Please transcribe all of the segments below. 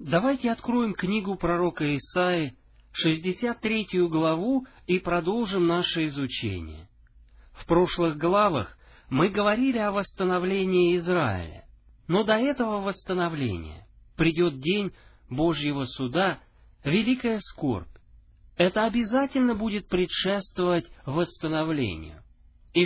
Давайте откроем книгу пророка Исаии, 63 главу, и продолжим наше изучение. В прошлых главах мы говорили о восстановлении Израиля, но до этого восстановления придет день Божьего суда, великая скорбь. Это обязательно будет предшествовать восстановлению. И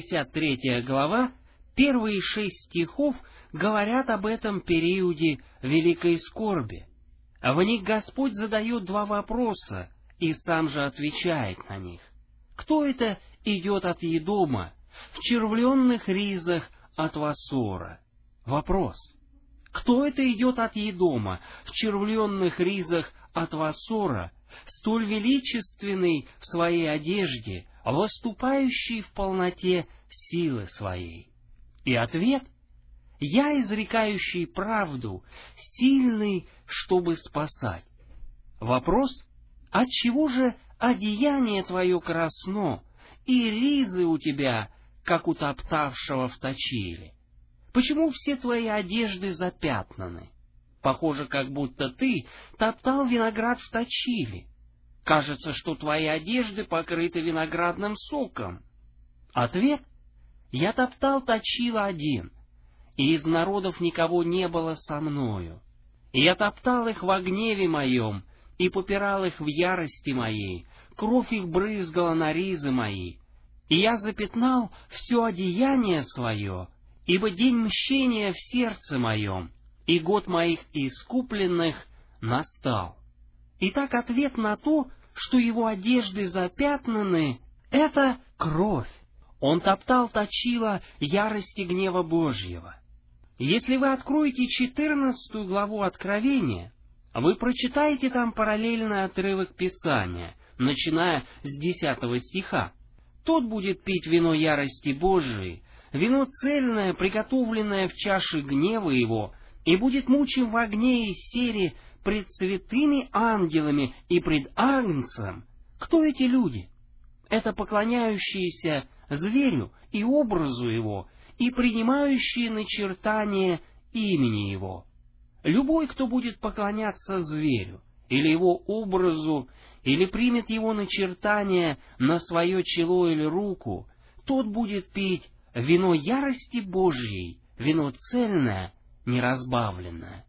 63 глава, первые 6 стихов говорят об этом периоде великой скорби. В них Господь задает 2 вопроса и сам же отвечает на них. Кто это идет от Едома в червленных ризах от Вассора? Вопрос. Кто это идет от Едома в червленных ризах от Вассора, столь величественный в своей одежде, выступающий в полноте силы своей? И ответ: я, изрекающий правду, сильный, чтобы спасать. Вопрос: отчего же одеяние твое красно, и ризы у тебя, как у топтавшего в точиле? Почему все твои одежды запятнаны? Похоже, как будто ты топтал виноград в точиле. Кажется, что твои одежды покрыты виноградным соком. Ответ: я топтал точило один, и из народов никого не было со мною. И я топтал их во гневе моем, и попирал их в ярости моей, кровь их брызгала на ризы мои. И я запятнал все одеяние свое, ибо день мщения в сердце моем, и год моих искупленных настал. Итак, ответ на то, что его одежды запятнаны, это кровь. Он топтал точило ярости гнева Божьего. Если вы откроете 14 главу Откровения, вы прочитаете там параллельный отрывок Писания, начиная с 10 стиха. Тот будет пить вино ярости Божией, вино цельное, приготовленное в чаше гнева его, и будет мучим в огне и сере пред святыми ангелами и пред Агнцем. Кто эти люди? Это поклоняющиеся зверю и образу его, и принимающие начертание имени его. Любой, кто будет поклоняться зверю или его образу, или примет его начертание на свое чело или руку, тот будет пить вино ярости Божьей, вино цельное, неразбавленное.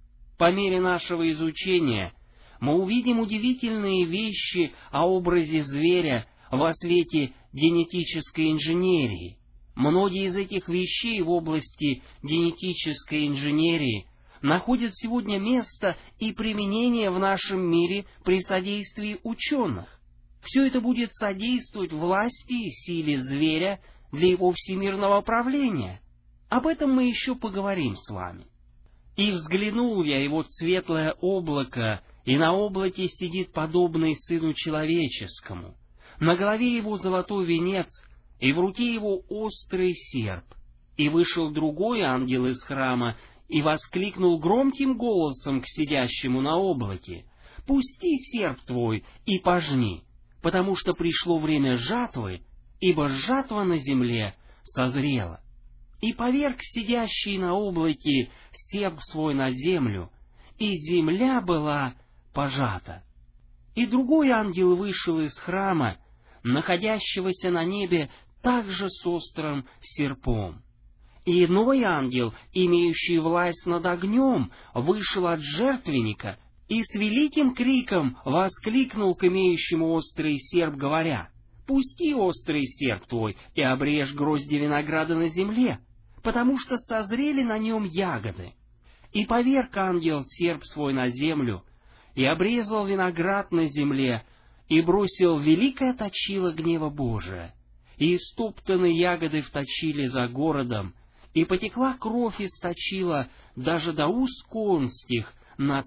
По мере нашего изучения мы увидим удивительные вещи о образе зверя во свете генетической инженерии. Многие из этих вещей в области генетической инженерии находят сегодня место и применение в нашем мире при содействии ученых. Все это будет содействовать власти и силе зверя для его всемирного правления. Об этом мы еще поговорим с вами. «И взглянул я, и вот светлое облако, и на облаке сидит подобный Сыну Человеческому. На голове его золотой венец, и в руке его острый серп. И вышел другой ангел из храма, и воскликнул громким голосом к сидящему на облаке: «Пусти серп твой и пожни, потому что пришло время жатвы, ибо жатва на земле созрела». И поверг сидящий на облаке серп свой на землю, и земля была пожата. И другой ангел вышел из храма, находящегося на небе, также с острым серпом. И иной ангел, имеющий власть над огнем, вышел от жертвенника и с великим криком воскликнул к имеющему острый серп, говоря: «Пусти острый серп твой и обрежь грозди винограда на земле, потому что созрели на нем ягоды». И поверг ангел серп свой на землю, и обрезал виноград на земле, и бросил великое точило гнева Божия, и истоптаны ягоды в точиле за городом, и потекла кровь из точила даже до уст конских на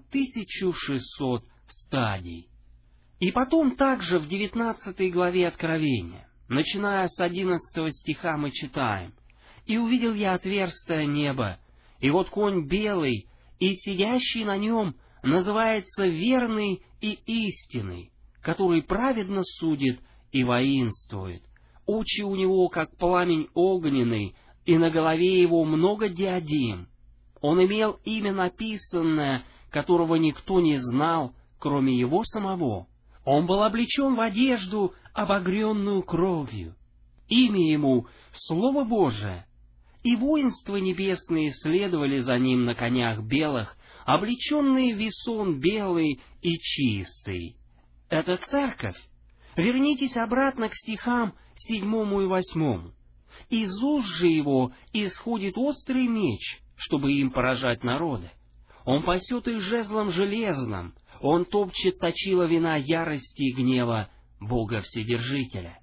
1600 стадий. И потом также в 19 главе Откровения, начиная с 11 стиха, мы читаем: «И увидел я отверстие неба, и вот конь белый, и сидящий на нем называется верный и истинный, который праведно судит и воинствует. Очи у него, как пламень огненный, и на голове его много диадем. Он имел имя написанное, которого никто не знал, кроме Его самого. Он был облечен в одежду, обогренную кровью. Имя Ему — Слово Божие. И воинства небесные следовали за Ним на конях белых, облеченные в весон белый и чистый. Это церковь. Вернитесь обратно к стихам 7 и 8. Из уст же Его исходит острый меч, чтобы им поражать народы. Он пасет их жезлом железным, Он топчет точила вина ярости и гнева Бога Вседержителя.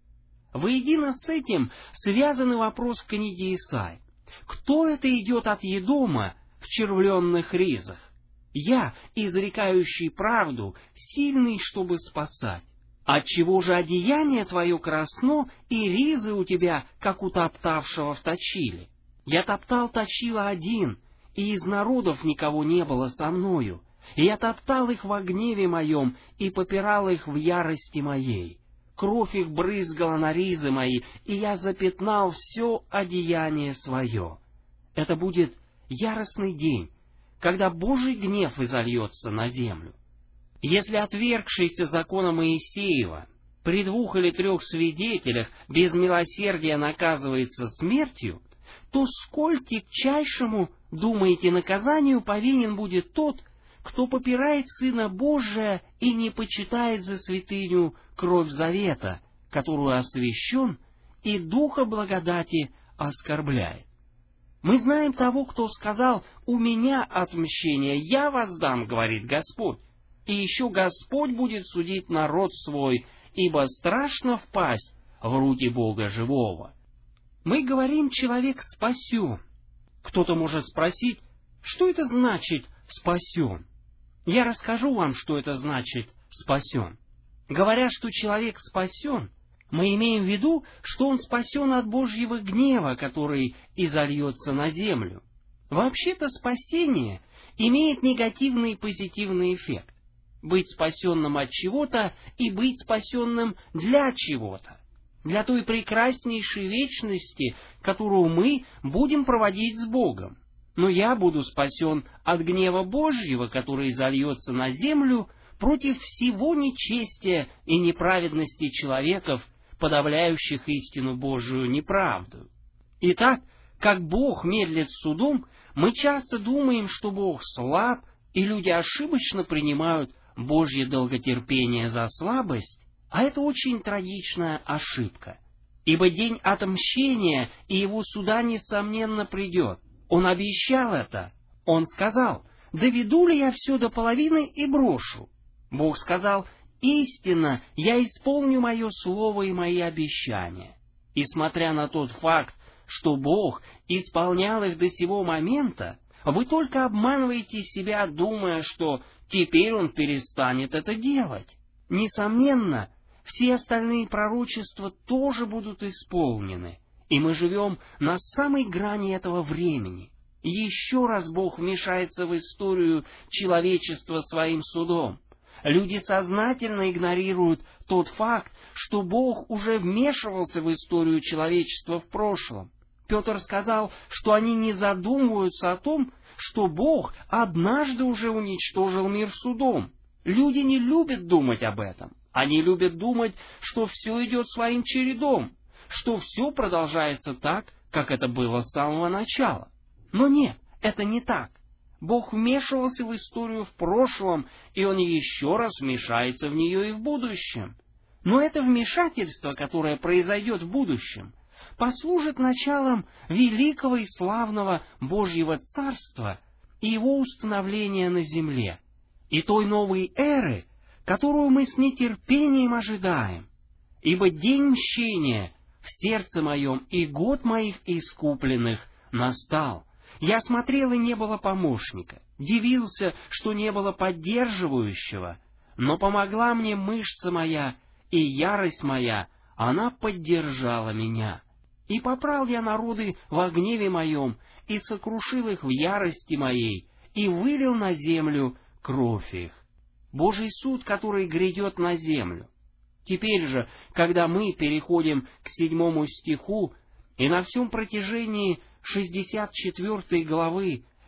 Воедино с этим связанный вопрос в книге Исаии. Кто это идет от Едома в червленных ризах? Я, изрекающий правду, сильный, чтобы спасать. Отчего же одеяние твое красно, и ризы у тебя, как у топтавшего в точиле? Я топтал точила один, и из народов никого не было со мною. И я топтал их во гневе моем, и попирал их в ярости моей. Кровь их брызгала на ризы мои, и я запятнал все одеяние свое. Это будет яростный день, когда Божий гнев изольется на землю. Если отвергшийся закона Моисеева при 2 или 3 свидетелях без милосердия наказывается смертью, то сколь тягчайшему, думаете, наказанию повинен будет тот, кто попирает Сына Божия и не почитает за святыню кровь завета, которую освящен, и Духа благодати оскорбляет. Мы знаем того, кто сказал: «У меня отмщение, я воздам, говорит Господь». И еще Господь будет судить народ свой, ибо страшно впасть в руки Бога живого. Мы говорим: человек спасен. Кто-то может спросить, что это значит «спасен»? Я расскажу вам, что это значит «спасен». Говоря, что человек спасен, мы имеем в виду, что он спасен от Божьего гнева, который изольется на землю. Вообще-то спасение имеет негативный и позитивный эффект. Быть спасенным от чего-то и быть спасенным для чего-то. Для той прекраснейшей вечности, которую мы будем проводить с Богом. Но я буду спасен от гнева Божьего, который изольется на землю против всего нечестия и неправедности человеков, подавляющих истину Божию неправду. Итак, как Бог медлит с судом, мы часто думаем, что Бог слаб, и люди ошибочно принимают Божье долготерпение за слабость, а это очень трагичная ошибка. Ибо день отмщения и его суда несомненно придет. Он обещал это. Он сказал: «Доведу ли я все до половины и брошу?» Бог сказал: «Истинно, я исполню мое слово и мои обещания». И смотря на тот факт, что Бог исполнял их до сего момента, вы только обманываете себя, думая, что теперь Он перестанет это делать. Несомненно, все остальные пророчества тоже будут исполнены, и мы живем на самой грани этого времени. И еще раз Бог вмешается в историю человечества своим судом. Люди сознательно игнорируют тот факт, что Бог уже вмешивался в историю человечества в прошлом. Петр сказал, что они не задумываются о том, что Бог однажды уже уничтожил мир судом. Люди не любят думать об этом. Они любят думать, что все идет своим чередом, что все продолжается так, как это было с самого начала. Но нет, это не так. Бог вмешивался в историю в прошлом, и Он еще раз вмешается в нее и в будущем. Но это вмешательство, которое произойдет в будущем, послужит началом великого и славного Божьего Царства и его установления на земле, и той новой эры, которую мы с нетерпением ожидаем. Ибо день мщения в сердце моем и год моих искупленных настал. Я смотрел, и не было помощника, дивился, что не было поддерживающего, но помогла мне мышца моя, и ярость моя, она поддержала меня. И попрал я народы во гневе моем, и сокрушил их в ярости моей, и вылил на землю кровь их. Божий суд, который грядет на землю. Теперь же, когда мы переходим к 7 стиху, и на всем протяжении 64 главы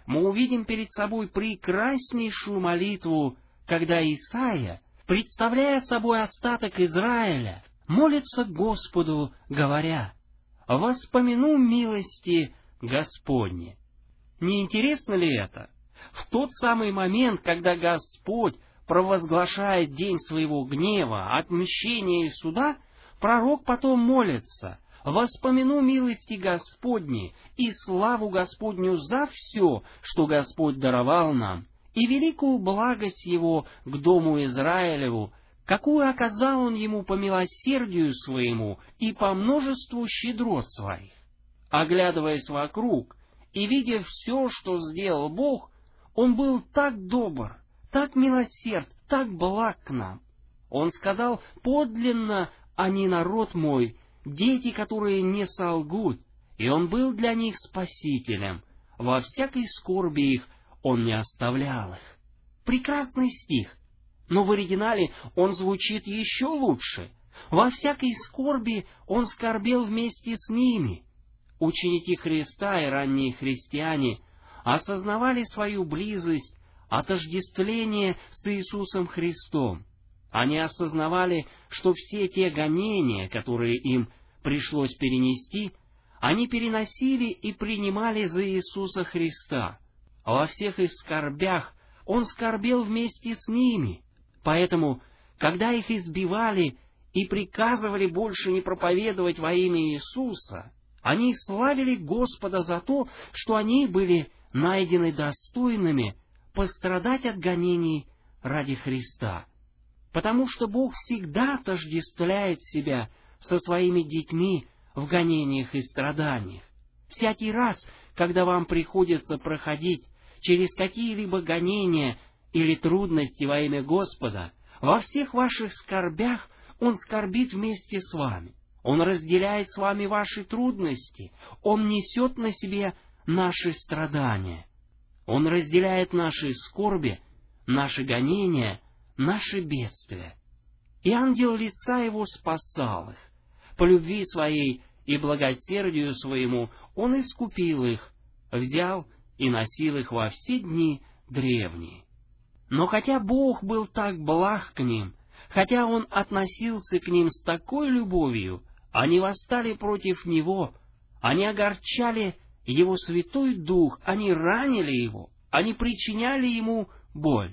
мы увидим перед собой прекраснейшую молитву, когда Исаия, представляя собой остаток Израиля, молится Господу, говоря: «Воспомяну милости Господни». Не интересно ли это? В тот самый момент, когда Господь провозглашает день своего гнева, отмщения и суда, пророк потом молится: «Воспомяну милости Господни и славу Господню за все, что Господь даровал нам, и великую благость Его к дому Израилеву, какую оказал Он ему по милосердию своему и по множеству щедрот своих». Оглядываясь вокруг и видя все, что сделал Бог, Он был так добр, так милосерд, так благ к нам. Он сказал: «Подлинно они народ мой, дети, которые не солгут», и Он был для них спасителем. Во всякой скорби их Он не оставлял их. Прекрасный стих, но в оригинале он звучит еще лучше. Во всякой скорби Он скорбел вместе с ними. Ученики Христа и ранние христиане осознавали свою близость, отождествление с Иисусом Христом. Они осознавали, что все те гонения, которые им пришлось перенести, они переносили и принимали за Иисуса Христа. Во всех их скорбях Он скорбел вместе с ними. Поэтому, когда их избивали и приказывали больше не проповедовать во имя Иисуса, они славили Господа за то, что они были найдены достойными пострадать от гонений ради Христа. Потому что Бог всегда отождествляет себя со своими детьми в гонениях и страданиях. Всякий раз, когда вам приходится проходить через какие-либо гонения или трудности во имя Господа, во всех ваших скорбях Он скорбит вместе с вами. Он разделяет с вами ваши трудности. Он несет на себе наши страдания. Он разделяет наши скорби, наши гонения, наши бедствия. И ангел лица Его спасал их. По любви Своей и благосердию Своему Он искупил их, взял и носил их во все дни древние. Но хотя Бог был так благ к ним, хотя Он относился к ним с такой любовью, они восстали против Него, они огорчали Его Святой Дух, они ранили Его, они причиняли Ему боль.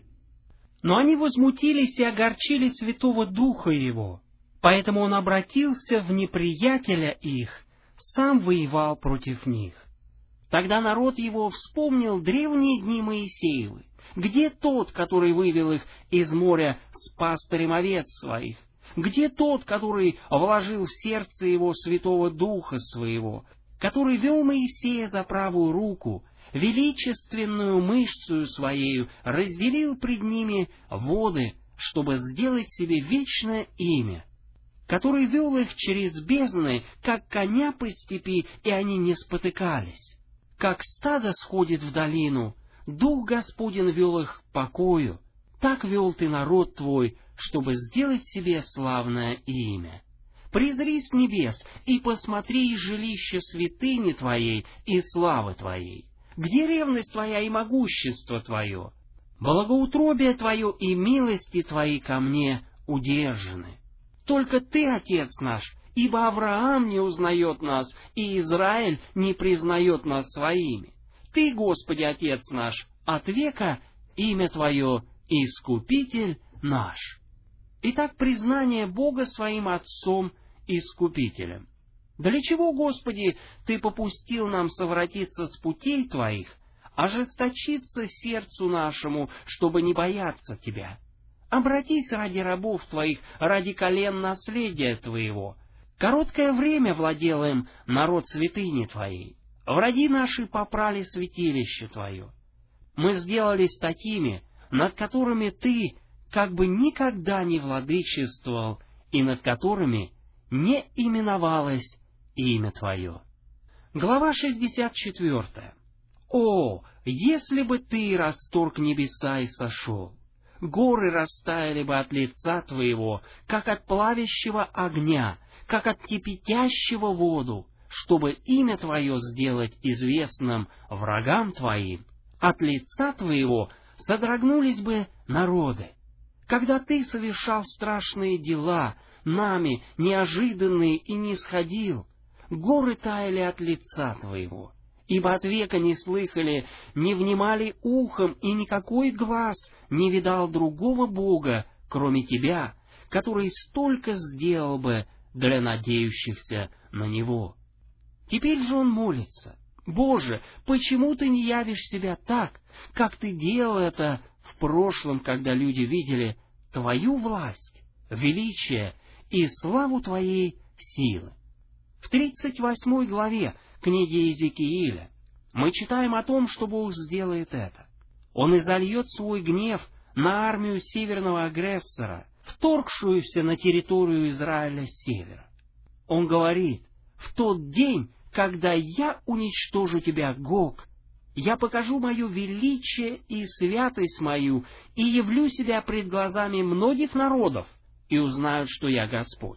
Но они возмутились и огорчили Святого Духа Его, поэтому Он обратился в неприятеля их, сам воевал против них. Тогда народ Его вспомнил древние дни Моисеевы. Где тот, который вывел их из моря с пастырем овец своих? Где тот, который вложил в сердце его Святого Духа Своего, который вел Моисея за правую руку, величественную мышцу Своею разделил пред ними воды, чтобы сделать себе вечное имя, который вел их через бездны, как коня по степи, и они не спотыкались, как стадо сходит в долину, Дух Господень вел их к покою, так вел Ты народ Твой, чтобы сделать себе славное имя. Презри с небес и посмотри жилище святыни Твоей и славы Твоей. Где ревность Твоя и могущество Твое? Благоутробие Твое и милости Твои ко мне удержаны. Только Ты, Отец наш, ибо Авраам не узнает нас, и Израиль не признает нас своими. Ты, Господи, Отец наш, от века имя Твое Искупитель наш. Итак, признание Бога своим Отцом Искупителем. Для чего, Господи, Ты попустил нам совратиться с путей Твоих, ожесточиться сердцу нашему, чтобы не бояться Тебя? Обратись ради рабов Твоих, ради колен наследия Твоего. Короткое время владел им народ святыни Твоей. Враги наши попрали святилище Твое. Мы сделались такими, над которыми Ты как бы никогда не владычествовал, и над которыми не именовалось имя Твое. Глава 64. О, если бы Ты расторг небеса и сошел, горы растаяли бы от лица Твоего, как от плавящего огня, как от кипятящего воду, чтобы имя Твое сделать известным врагам Твоим, от лица Твоего содрогнулись бы народы. Когда Ты совершал страшные дела, нами неожиданные и не сходил, горы таяли от лица Твоего, ибо от века не слыхали, не внимали ухом, и никакой глаз не видал другого Бога, кроме Тебя, который столько сделал бы для надеющихся на Него. Теперь же он молится: Боже, почему Ты не явишь себя так, как Ты делал это в прошлом, когда люди видели Твою власть, величие и славу Твоей силы? В 38 главе книги Иезекииля мы читаем о том, что Бог сделает это. Он изольет свой гнев на армию северного агрессора, вторгшуюся на территорию Израиля с севера. Он говорит: в тот день, когда я уничтожу тебя, Гог, я покажу мое величие и святость мою, и явлю себя пред глазами многих народов, и узнают, что я Господь.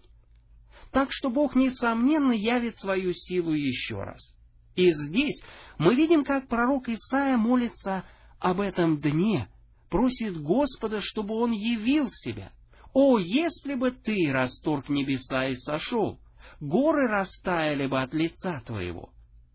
Так что Бог, несомненно, явит свою силу еще раз. И здесь мы видим, как пророк Исаия молится об этом дне, просит Господа, чтобы Он явил себя. «О, если бы Ты расторг небеса и сошел, горы растаяли бы от лица Твоего».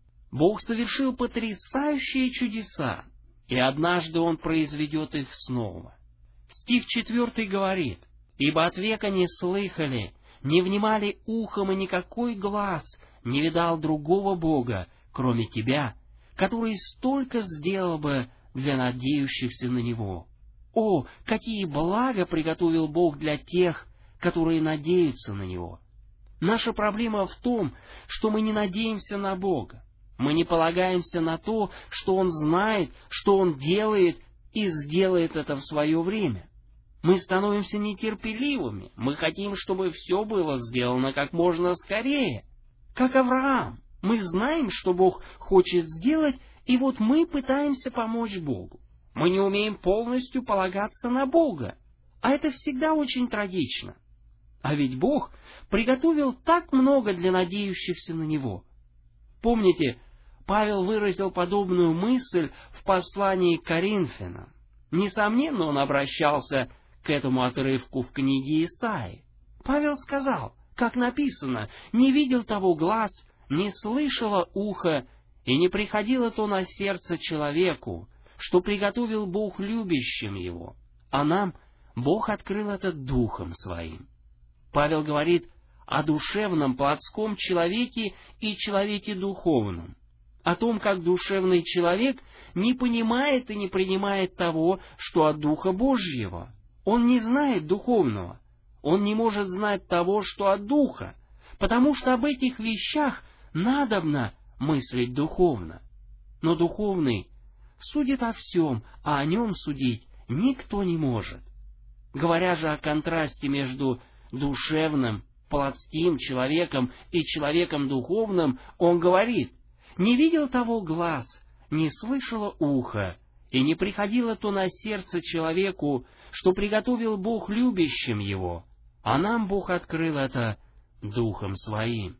Бог совершил потрясающие чудеса, и однажды Он произведет их снова. Стих 4 говорит: «Ибо от века не слыхали, не внимали ухом, и никакой глаз не видал другого Бога, кроме Тебя, который столько сделал бы для надеющихся на Него». О, какие блага приготовил Бог для тех, которые надеются на Него! Наша проблема в том, что мы не надеемся на Бога. Мы не полагаемся на то, что Он знает, что Он делает и сделает это в свое время. Мы становимся нетерпеливыми, мы хотим, чтобы все было сделано как можно скорее. Как Авраам, мы знаем, что Бог хочет сделать, и вот мы пытаемся помочь Богу. Мы не умеем полностью полагаться на Бога, а это всегда очень трагично. А ведь Бог приготовил так много для надеющихся на Него. Помните, Павел выразил подобную мысль в послании к Коринфянам. Несомненно, он обращался к этому отрывку в книге Исаии. Павел сказал, как написано: «Не видел того глаз, не слышало ухо, и не приходило то на сердце человеку, что приготовил Бог любящим Его, а нам Бог открыл это Духом Своим». Павел говорит о душевном плотском человеке и человеке духовном, о том, как душевный человек не понимает и не принимает того, что от Духа Божьего. Он не знает духовного, он не может знать того, что от Духа, потому что об этих вещах надобно мыслить духовно. Но духовный судит о всем, а о нем судить никто не может. Говоря же о контрасте между душевным, плотским человеком и человеком духовным, он говорит: «Не видел того глаз, не слышало ухо, и не приходило то на сердце человеку, что приготовил Бог любящим Его, а нам Бог открыл это Духом Своим».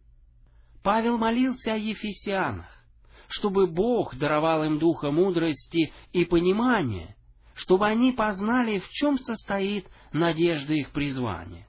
Павел молился о ефесянах, чтобы Бог даровал им духа мудрости и понимания, чтобы они познали, в чем состоит надежда их призвания.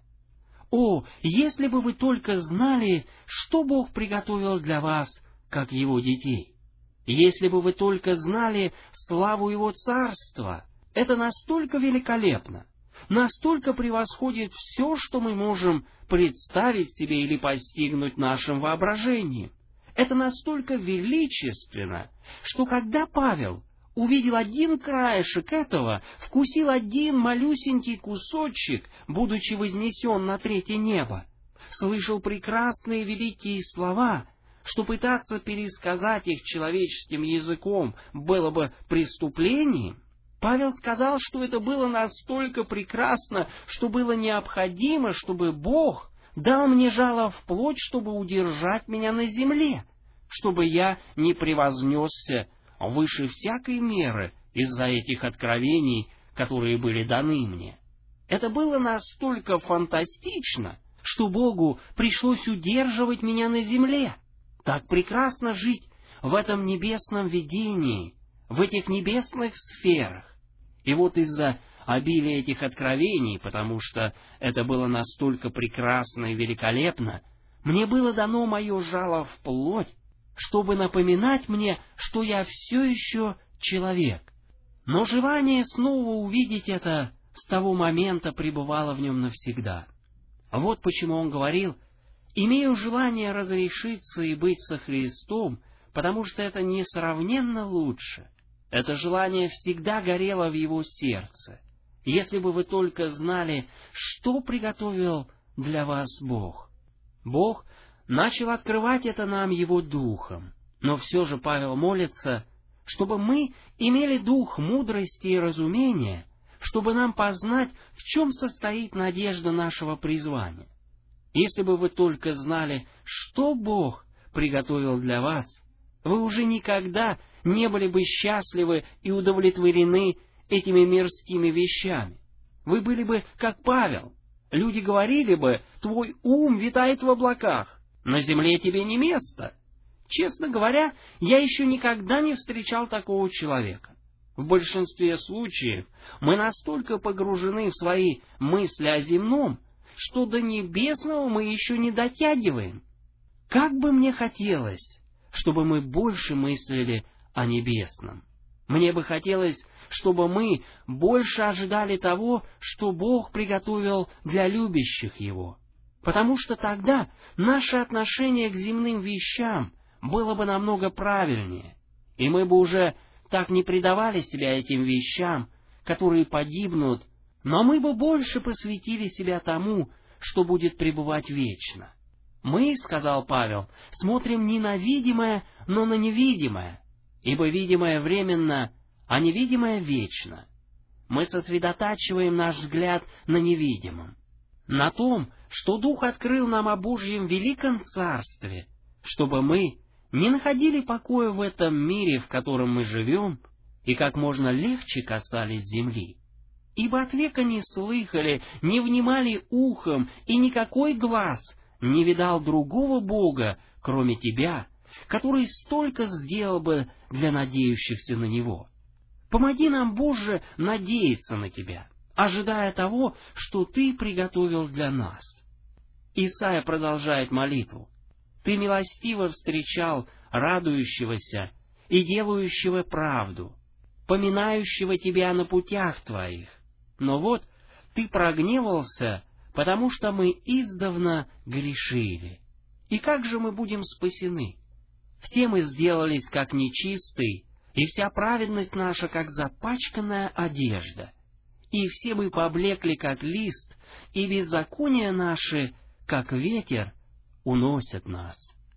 О, если бы вы только знали, что Бог приготовил для вас, как Его детей! Если бы вы только знали славу Его Царства! Это настолько великолепно, настолько превосходит все, что мы можем представить себе или постигнуть нашим воображением. Это настолько величественно, что когда Павел увидел один краешек этого, вкусил один малюсенький кусочек, будучи вознесен на третье небо, слышал прекрасные великие слова, что пытаться пересказать их человеческим языком было бы преступлением, Павел сказал, что это было настолько прекрасно, что было необходимо, чтобы Бог дал мне жало в плоть, чтобы удержать меня на земле, чтобы я не превознесся выше всякой меры из-за этих откровений, которые были даны мне. Это было настолько фантастично, что Богу пришлось удерживать меня на земле. Так прекрасно жить в этом небесном видении, в этих небесных сферах. И вот из-за обилия этих откровений, потому что это было настолько прекрасно и великолепно, мне было дано мое жало в плоть, чтобы напоминать мне, что я все еще человек. Но желание снова увидеть это с того момента пребывало в нем навсегда. Вот почему он говорил: «Имею желание разрешиться и быть со Христом, потому что это несравненно лучше». Это желание всегда горело в его сердце. Если бы вы только знали, что приготовил для вас Бог. Бог начал открывать это нам Его Духом, но все же Павел молится, чтобы мы имели дух мудрости и разумения, чтобы нам познать, в чем состоит надежда нашего призвания. Если бы вы только знали, что Бог приготовил для вас, вы уже никогда не были бы счастливы и удовлетворены этими мирскими вещами. Вы были бы как Павел. Люди говорили бы: «Твой ум витает в облаках, на земле тебе не место». Честно говоря, я еще никогда не встречал такого человека. В большинстве случаев мы настолько погружены в свои мысли о земном, что до небесного мы еще не дотягиваем. Как бы мне хотелось, чтобы мы больше мыслили о небесном. Мне бы хотелось, чтобы мы больше ожидали того, что Бог приготовил для любящих Его. Потому что тогда наше отношение к земным вещам было бы намного правильнее, и мы бы уже так не предавали себя этим вещам, которые погибнут, но мы бы больше посвятили себя тому, что будет пребывать вечно. Мы, сказал Павел, смотрим не на видимое, но на невидимое, ибо видимое временно, а невидимое вечно. Мы сосредотачиваем наш взгляд на невидимом, на том, что Дух открыл нам о Божьем великом царстве, чтобы мы не находили покоя в этом мире, в котором мы живем, и как можно легче касались земли. Ибо от века не слыхали, не внимали ухом, и никакой глаз не видал другого Бога, кроме Тебя, который столько сделал бы для надеющихся на Него. Помоги нам, Боже, надеяться на Тебя, ожидая того, что Ты приготовил для нас. Исайя продолжает молитву. Ты милостиво встречал радующегося и делающего правду, поминающего Тебя на путях Твоих. Но вот Ты прогневался, потому что мы издавна грешили. И как же мы будем спасены? Все мы сделались как нечистый, и вся праведность наша как запачканная одежда. И все мы поблекли как лист, и беззакония наши, как ветер, уносят нас.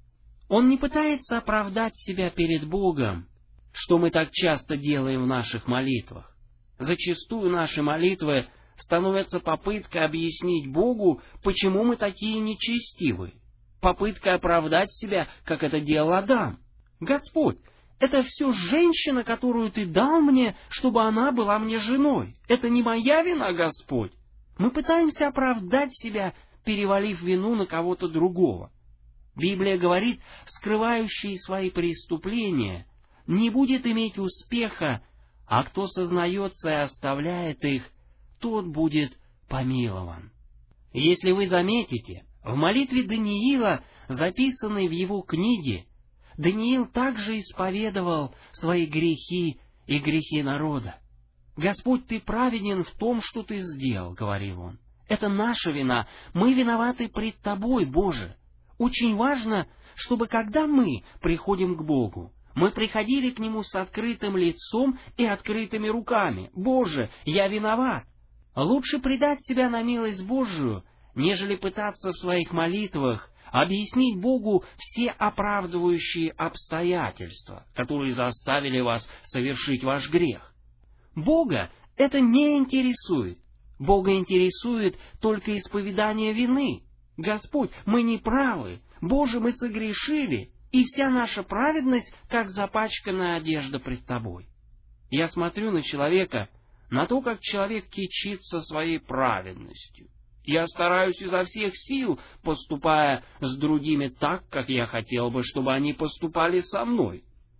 Он не пытается оправдать себя перед Богом, что мы так часто делаем в наших молитвах. Зачастую наши молитвы становятся попыткой объяснить Богу, почему мы такие нечестивые, попыткой оправдать себя, как это делал Адам. Господь, это все женщина, которую Ты дал мне, чтобы она была мне женой. Это не моя вина, Господь. Мы пытаемся оправдать себя, перевалив вину на кого-то другого. Библия говорит, скрывающий свои преступления не будет иметь успеха, а кто сознается и оставляет их, тот будет помилован. Если вы заметите, в молитве Даниила, записанной в его книге, Даниил также исповедовал свои грехи и грехи народа. «Господь, Ты праведен в том, что Ты сделал», — говорил он. «Это наша вина, мы виноваты пред Тобой, Боже». Очень важно, чтобы когда мы приходим к Богу, мы приходили к Нему с открытым лицом и открытыми руками. «Боже, я виноват». Лучше предать себя на милость Божию, нежели пытаться в своих молитвах объяснить Богу все оправдывающие обстоятельства, которые заставили вас совершить ваш грех. Бога это не интересует. Бога интересует только исповедание вины. Господь, мы не правы, Боже, мы согрешили, и вся наша праведность, как запачканная одежда пред Тобой. Я смотрю на человека, на то, как человек кичится своей праведностью. Я стараюсь изо всех сил, поступая с другими так, как я хотел бы, чтобы они поступали со мной.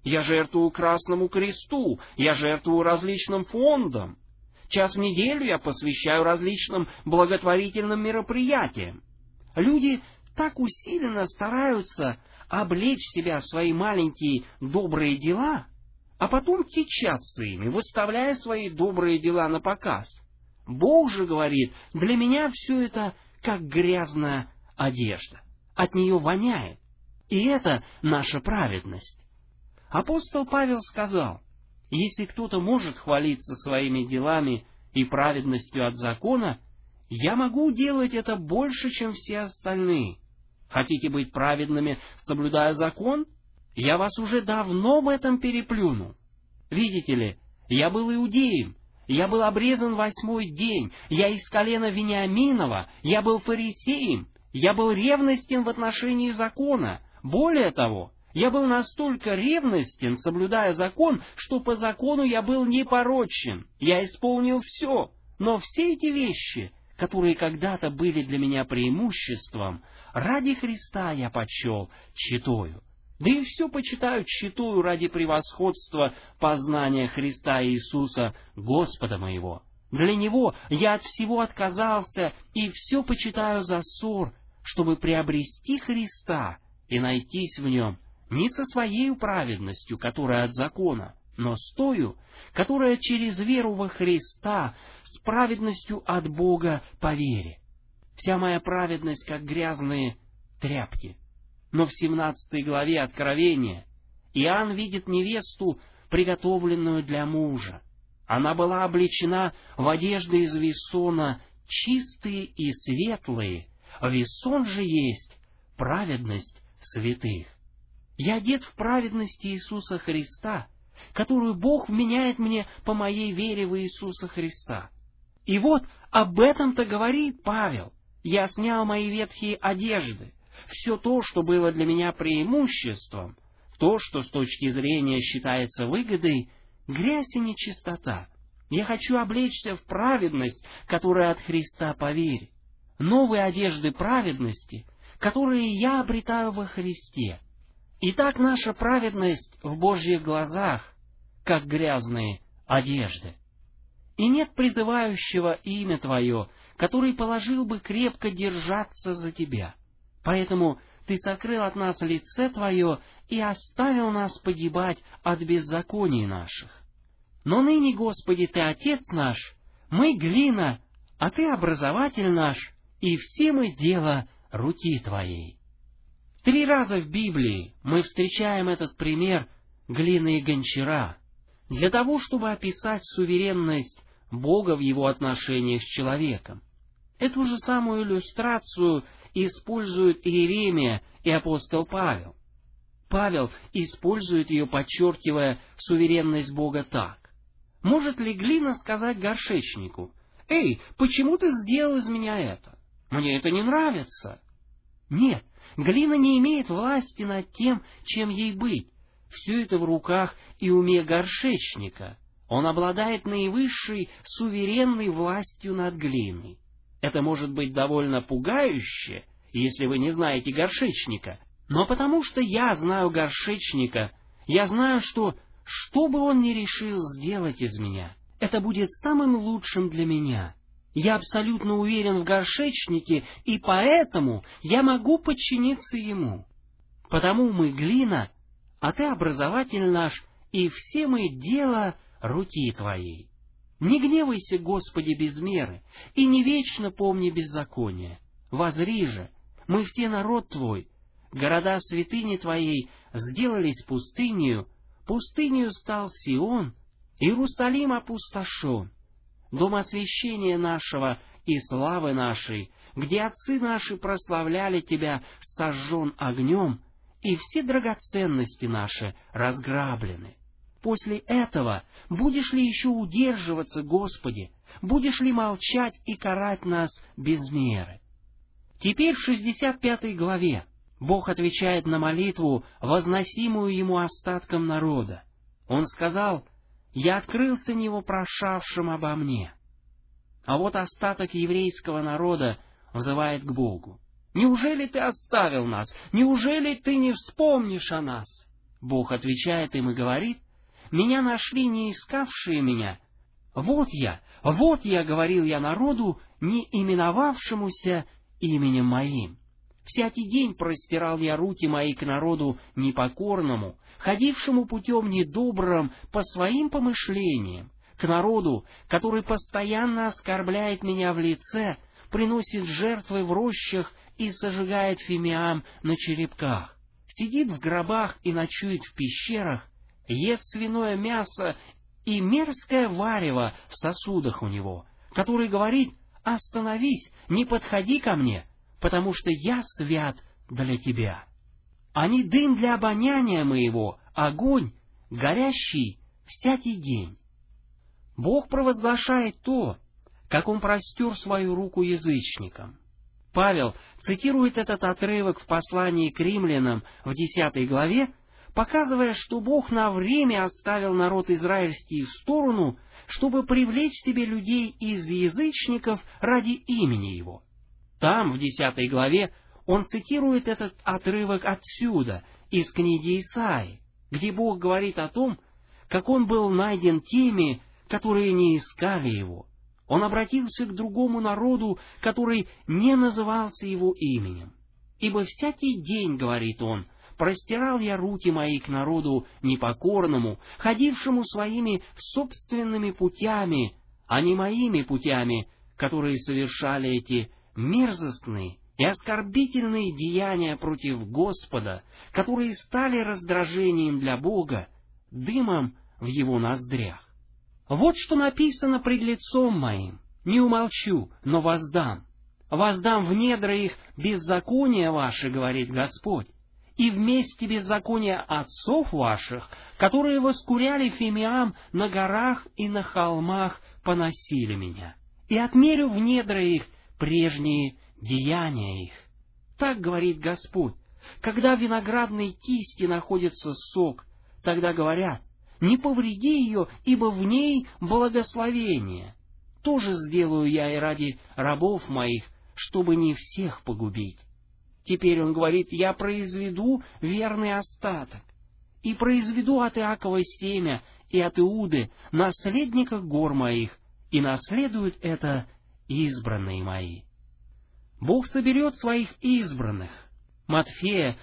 Я жертвую Красному Кресту, я жертвую различным фондам. Час в неделю я посвящаю различным благотворительным мероприятиям. Люди так усиленно стараются облечь себя в свои маленькие добрые дела, а потом кичатся ими, выставляя свои добрые дела на показ. Бог же говорит, для меня все это как грязная одежда. От нее воняет. И это наша праведность. Апостол Павел сказал, если кто-то может хвалиться своими делами и праведностью от закона, я могу делать это больше, чем все остальные. Хотите быть праведными, соблюдая закон? Я вас уже давно в этом переплюнул. Видите ли, я был иудеем, я был обрезан 8-й день, я из колена Вениаминова, я был фарисеем, я был ревностен в отношении закона. Более того, я был настолько ревностен, соблюдая закон, что по закону я был непорочен. Я исполнил все. Но все эти вещи, которые когда-то были для меня преимуществом, ради Христа я почел тщетою. Да и все почитаю тщетою ради превосходства познания Христа Иисуса, Господа моего. Для Него я от всего отказался и все почитаю за ссор, чтобы приобрести Христа и найтись в Нем, не со своей праведностью, которая от закона, но с тою, которая через веру во Христа, с праведностью от Бога по вере. Вся моя праведность, как грязные тряпки. Но в 17 главе Откровения Иоанн видит невесту, приготовленную для мужа. Она была облечена в одежды из весона, чистые и светлые. Весон же есть праведность святых. Я одет в праведность Иисуса Христа, которую Бог вменяет мне по моей вере в Иисуса Христа. И вот об этом-то говорит Павел. Я снял мои ветхие одежды. Все то, что было для меня преимуществом, то, что с точки зрения считается выгодой, грязь и нечистота. Я хочу облечься в праведность, которая от Христа по вере. Новые одежды праведности, которые я обретаю во Христе. Итак, наша праведность в Божьих глазах, как грязные одежды. И нет призывающего имя Твое, который положил бы крепко держаться за Тебя. Поэтому Ты сокрыл от нас лице Твое и оставил нас погибать от беззаконий наших. Но ныне, Господи, Ты Отец наш, мы глина, а Ты образователь наш, и все мы дело руки Твоей. 3 раза в Библии мы встречаем этот пример глины и гончара, для того, чтобы описать суверенность Бога в Его отношениях с человеком. Эту же самую иллюстрацию используют Иеремия и апостол Павел. Павел использует ее, подчеркивая суверенность Бога так. Может ли глина сказать горшечнику: «Эй, почему ты сделал из меня это? Мне это не нравится». Нет, глина не имеет власти над тем, чем ей быть. Все это в руках и уме горшечника. Он обладает наивысшей суверенной властью над глиной. Это может быть довольно пугающе, если вы не знаете горшечника. Но потому что я знаю горшечника, я знаю, что бы он ни решил сделать из меня, это будет самым лучшим для меня. Я абсолютно уверен в горшечнике, и поэтому я могу подчиниться ему. Потому мы глина, а Ты образователь наш, и все мы дело руки Твоей. Не гневайся, Господи, без меры, и не вечно помни беззаконие. Возри же, мы все народ Твой, города святыни Твоей сделались пустынею, пустынею стал Сион, Иерусалим опустошен. Дом освящения нашего и славы нашей, где отцы наши прославляли Тебя, сожжен огнем, и все драгоценности наши разграблены. После этого будешь ли еще удерживаться, Господи? Будешь ли молчать и карать нас без меры? Теперь в 65 главе Бог отвечает на молитву, возносимую Ему остатком народа. Он сказал: «Я открылся не вопрошавшим обо мне». А вот остаток еврейского народа взывает к Богу: «Неужели Ты оставил нас? Неужели Ты не вспомнишь о нас?» Бог отвечает им и говорит: «Меня нашли не искавшие меня. Вот я, говорил я народу, не именовавшемуся именем моим. Всякий день простирал я руки мои к народу непокорному, ходившему путем недобрым по своим помышлениям, к народу, который постоянно оскорбляет меня в лице, приносит жертвы в рощах и сожигает фимиам на черепках, сидит в гробах и ночует в пещерах, ест свиное мясо и мерзкое варево в сосудах у него, который говорит: остановись, не подходи ко мне, потому что я свят для тебя. Они дым для обоняния моего, огонь, горящий всякий день». Бог провозглашает то, как Он простер свою руку язычникам. Павел цитирует этот отрывок в послании к римлянам в 10 главе, показывая, что Бог на время оставил народ израильский в сторону, чтобы привлечь себе людей из язычников ради имени Его. Там, в 10 главе, он цитирует этот отрывок отсюда, из книги Исаии, где Бог говорит о том, как Он был найден теми, которые не искали Его. Он обратился к другому народу, который не назывался Его именем. «Ибо всякий день, — говорит Он, — простирал я руки мои к народу непокорному, ходившему своими собственными путями, а не моими путями, которые совершали эти мерзостные и оскорбительные деяния против Господа, которые стали раздражением для Бога, дымом в Его ноздрях. Вот что написано пред лицом моим: не умолчу, но воздам. Воздам в недра их беззакония ваши, говорит Господь, и вместе беззакония отцов ваших, которые воскуряли фимиам на горах и на холмах, поносили меня, и отмерю в недра их прежние деяния их». Так говорит Господь. Когда в виноградной кисти находится сок, тогда говорят: не повреди ее, ибо в ней благословение. То же сделаю я и ради рабов моих, чтобы не всех погубить. Теперь он говорит: я произведу верный остаток, и произведу от Иакова семя и от Иуды наследника гор моих, и наследуют это избранные мои. Бог соберет своих избранных, Матфея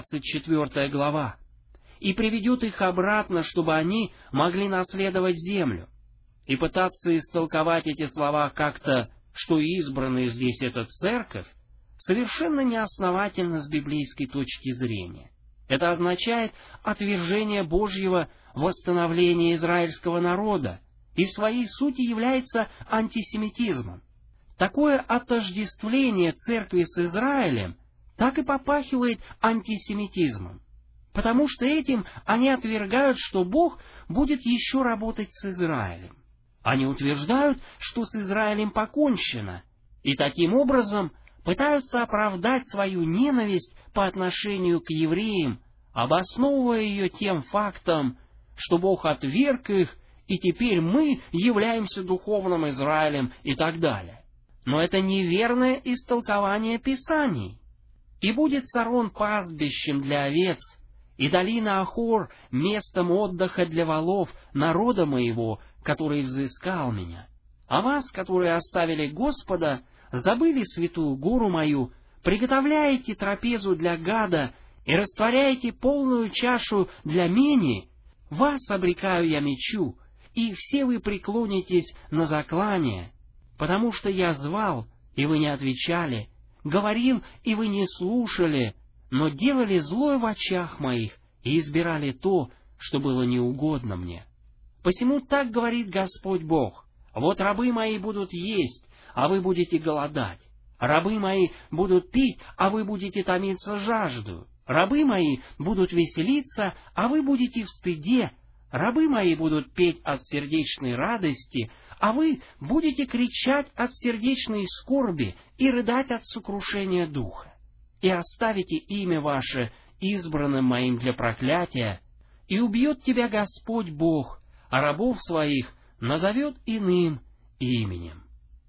24 глава, и приведет их обратно, чтобы они могли наследовать землю. И пытаться истолковать эти слова как-то, что избранные здесь — это церковь, совершенно неосновательно с библейской точки зрения. Это означает отвержение Божьего восстановления израильского народа и в своей сути является антисемитизмом. Такое отождествление церкви с Израилем так и попахивает антисемитизмом, потому что этим они отвергают, что Бог будет еще работать с Израилем. Они утверждают, что с Израилем покончено, и таким образом пытаются оправдать свою ненависть по отношению к евреям, обосновывая ее тем фактом, что Бог отверг их, и теперь мы являемся духовным Израилем и так далее. Но это неверное истолкование Писаний. «И будет Сарон пастбищем для овец, и долина Ахор местом отдыха для волов народа моего, который взыскал меня. А вас, которые оставили Господа, забыли святую гору мою, приготовляете трапезу для гада и растворяете полную чашу для мени, вас обрекаю я мечу, и все вы преклонитесь на заклание, потому что я звал, и вы не отвечали, говорил, и вы не слушали, но делали злое в очах моих и избирали то, что было неугодно мне. Посему так говорит Господь Бог: вот рабы мои будут есть, а вы будете голодать. Рабы мои будут пить, а вы будете томиться жаждою. Рабы мои будут веселиться, а вы будете в стыде. Рабы мои будут петь от сердечной радости, а вы будете кричать от сердечной скорби и рыдать от сокрушения духа. И оставите имя ваше избранным моим для проклятия, и убьет тебя Господь Бог, а рабов своих назовет иным именем».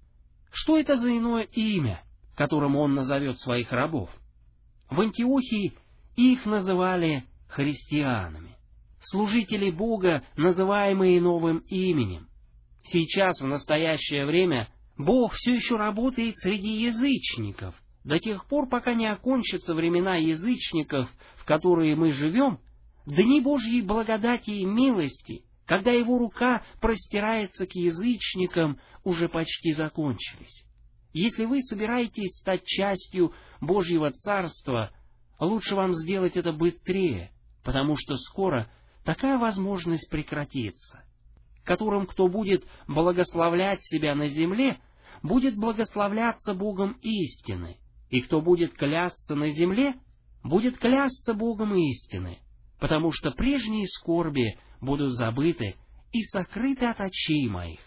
Что это за иное имя, которым он назовет своих рабов? В Антиохии их называли христианами. Служители Бога, называемые новым именем. Сейчас, в настоящее время, Бог все еще работает среди язычников. До тех пор, пока не окончатся времена язычников, в которые мы живем, дни Божьей благодати и милости, когда Его рука простирается к язычникам, уже почти закончились. Если вы собираетесь стать частью Божьего Царства, лучше вам сделать это быстрее, потому что скоро такая возможность прекратится. Которым кто будет благословлять себя на земле, будет благословляться Богом истины, и кто будет клясться на земле, будет клясться Богом истины, потому что прежние скорби будут забыты и сокрыты от очей моих.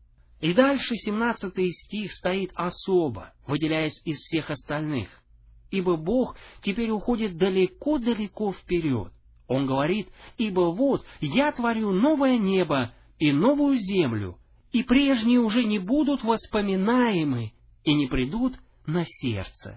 И дальше 17 стих стоит особо, выделяясь из всех остальных. Ибо Бог теперь уходит далеко-далеко вперед. Он говорит: «Ибо вот я творю новое небо и новую землю, и прежние уже не будут воспоминаемы и не придут на сердце».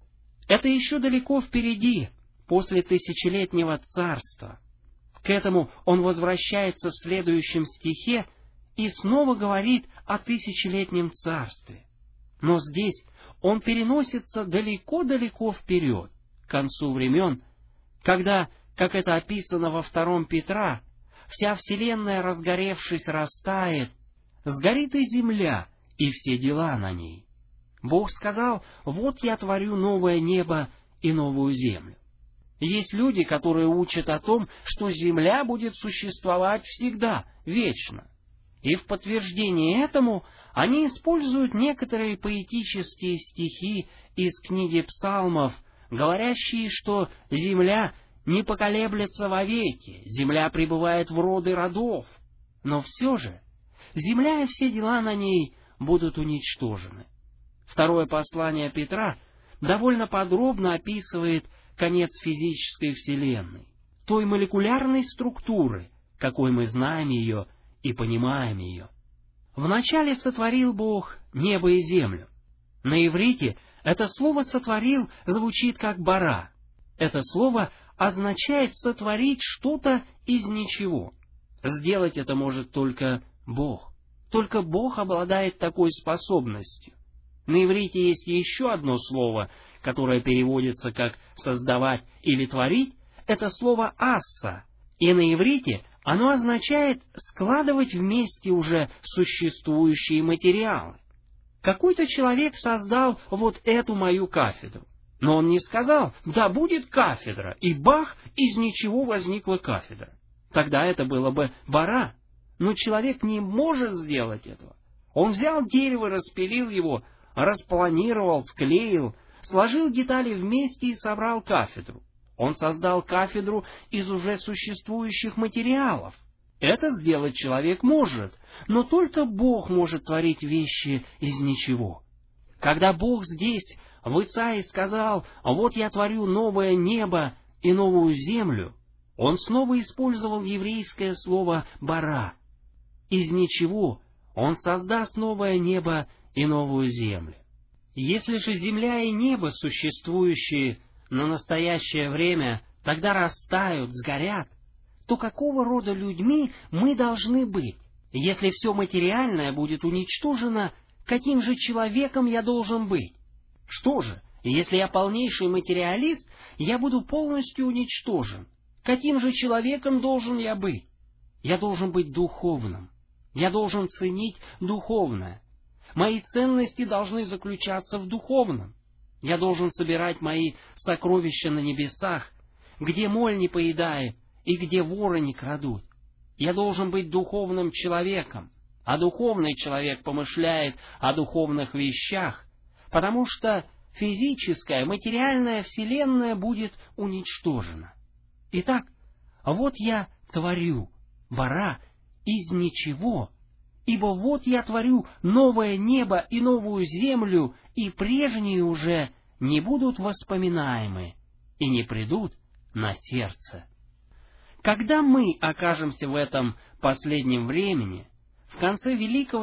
Это еще далеко впереди, после тысячелетнего царства. К этому он возвращается в следующем стихе и снова говорит о тысячелетнем царстве. Но здесь он переносится далеко-далеко вперед, к концу времен, когда, как это описано во 2 Петра, вся вселенная, разгоревшись, растает, сгорит и земля, и все дела на ней. Бог сказал: «Вот я творю новое небо и новую землю». Есть люди, которые учат о том, что земля будет существовать всегда, вечно. И в подтверждение этому они используют некоторые поэтические стихи из книги Псалмов, говорящие, что земля не поколеблется вовеки, земля пребывает в роды родов. Но все же земля и все дела на ней будут уничтожены. Второе послание Петра довольно подробно описывает конец физической вселенной, той молекулярной структуры, какой мы знаем ее и понимаем ее. Вначале сотворил Бог небо и землю. На иврите это слово «сотворил» звучит как «бара». Это слово означает сотворить что-то из ничего. Сделать это может только Бог. Только Бог обладает такой способностью. На иврите есть еще одно слово, которое переводится как «создавать» или «творить». Это слово «асса». И на иврите оно означает складывать вместе уже существующие материалы. Какой-то человек создал вот эту мою кафедру. Но он не сказал: «Да будет кафедра», и бах, из ничего возникла кафедра. Тогда это было бы бара. Но человек не может сделать этого. Он взял дерево, распилил его, распланировал, склеил, сложил детали вместе и собрал кафедру. Он создал кафедру из уже существующих материалов. Это сделать человек может, но только Бог может творить вещи из ничего. Когда Бог здесь, в Исаии, сказал: «Вот я творю новое небо и новую землю», Он снова использовал еврейское слово «бара». Из ничего Он создаст новое небо и новую землю. Если же земля и небо, существующие на настоящее время, тогда растают, сгорят, то какого рода людьми мы должны быть? Если все материальное будет уничтожено, каким же человеком я должен быть? Что же, если я полнейший материалист, я буду полностью уничтожен. Каким же человеком должен я быть? Я должен быть духовным. Я должен ценить духовное. Мои ценности должны заключаться в духовном. Я должен собирать мои сокровища на небесах, где моль не поедает и где воры не крадут. Я должен быть духовным человеком, а духовный человек помышляет о духовных вещах, потому что физическая, материальная вселенная будет уничтожена. Итак, вот я творю, бара, из ничего, ибо вот я творю новое небо и новую землю, и прежние уже не будут воспоминаемы и не придут на сердце. Когда мы окажемся в этом последнем времени, в конце великого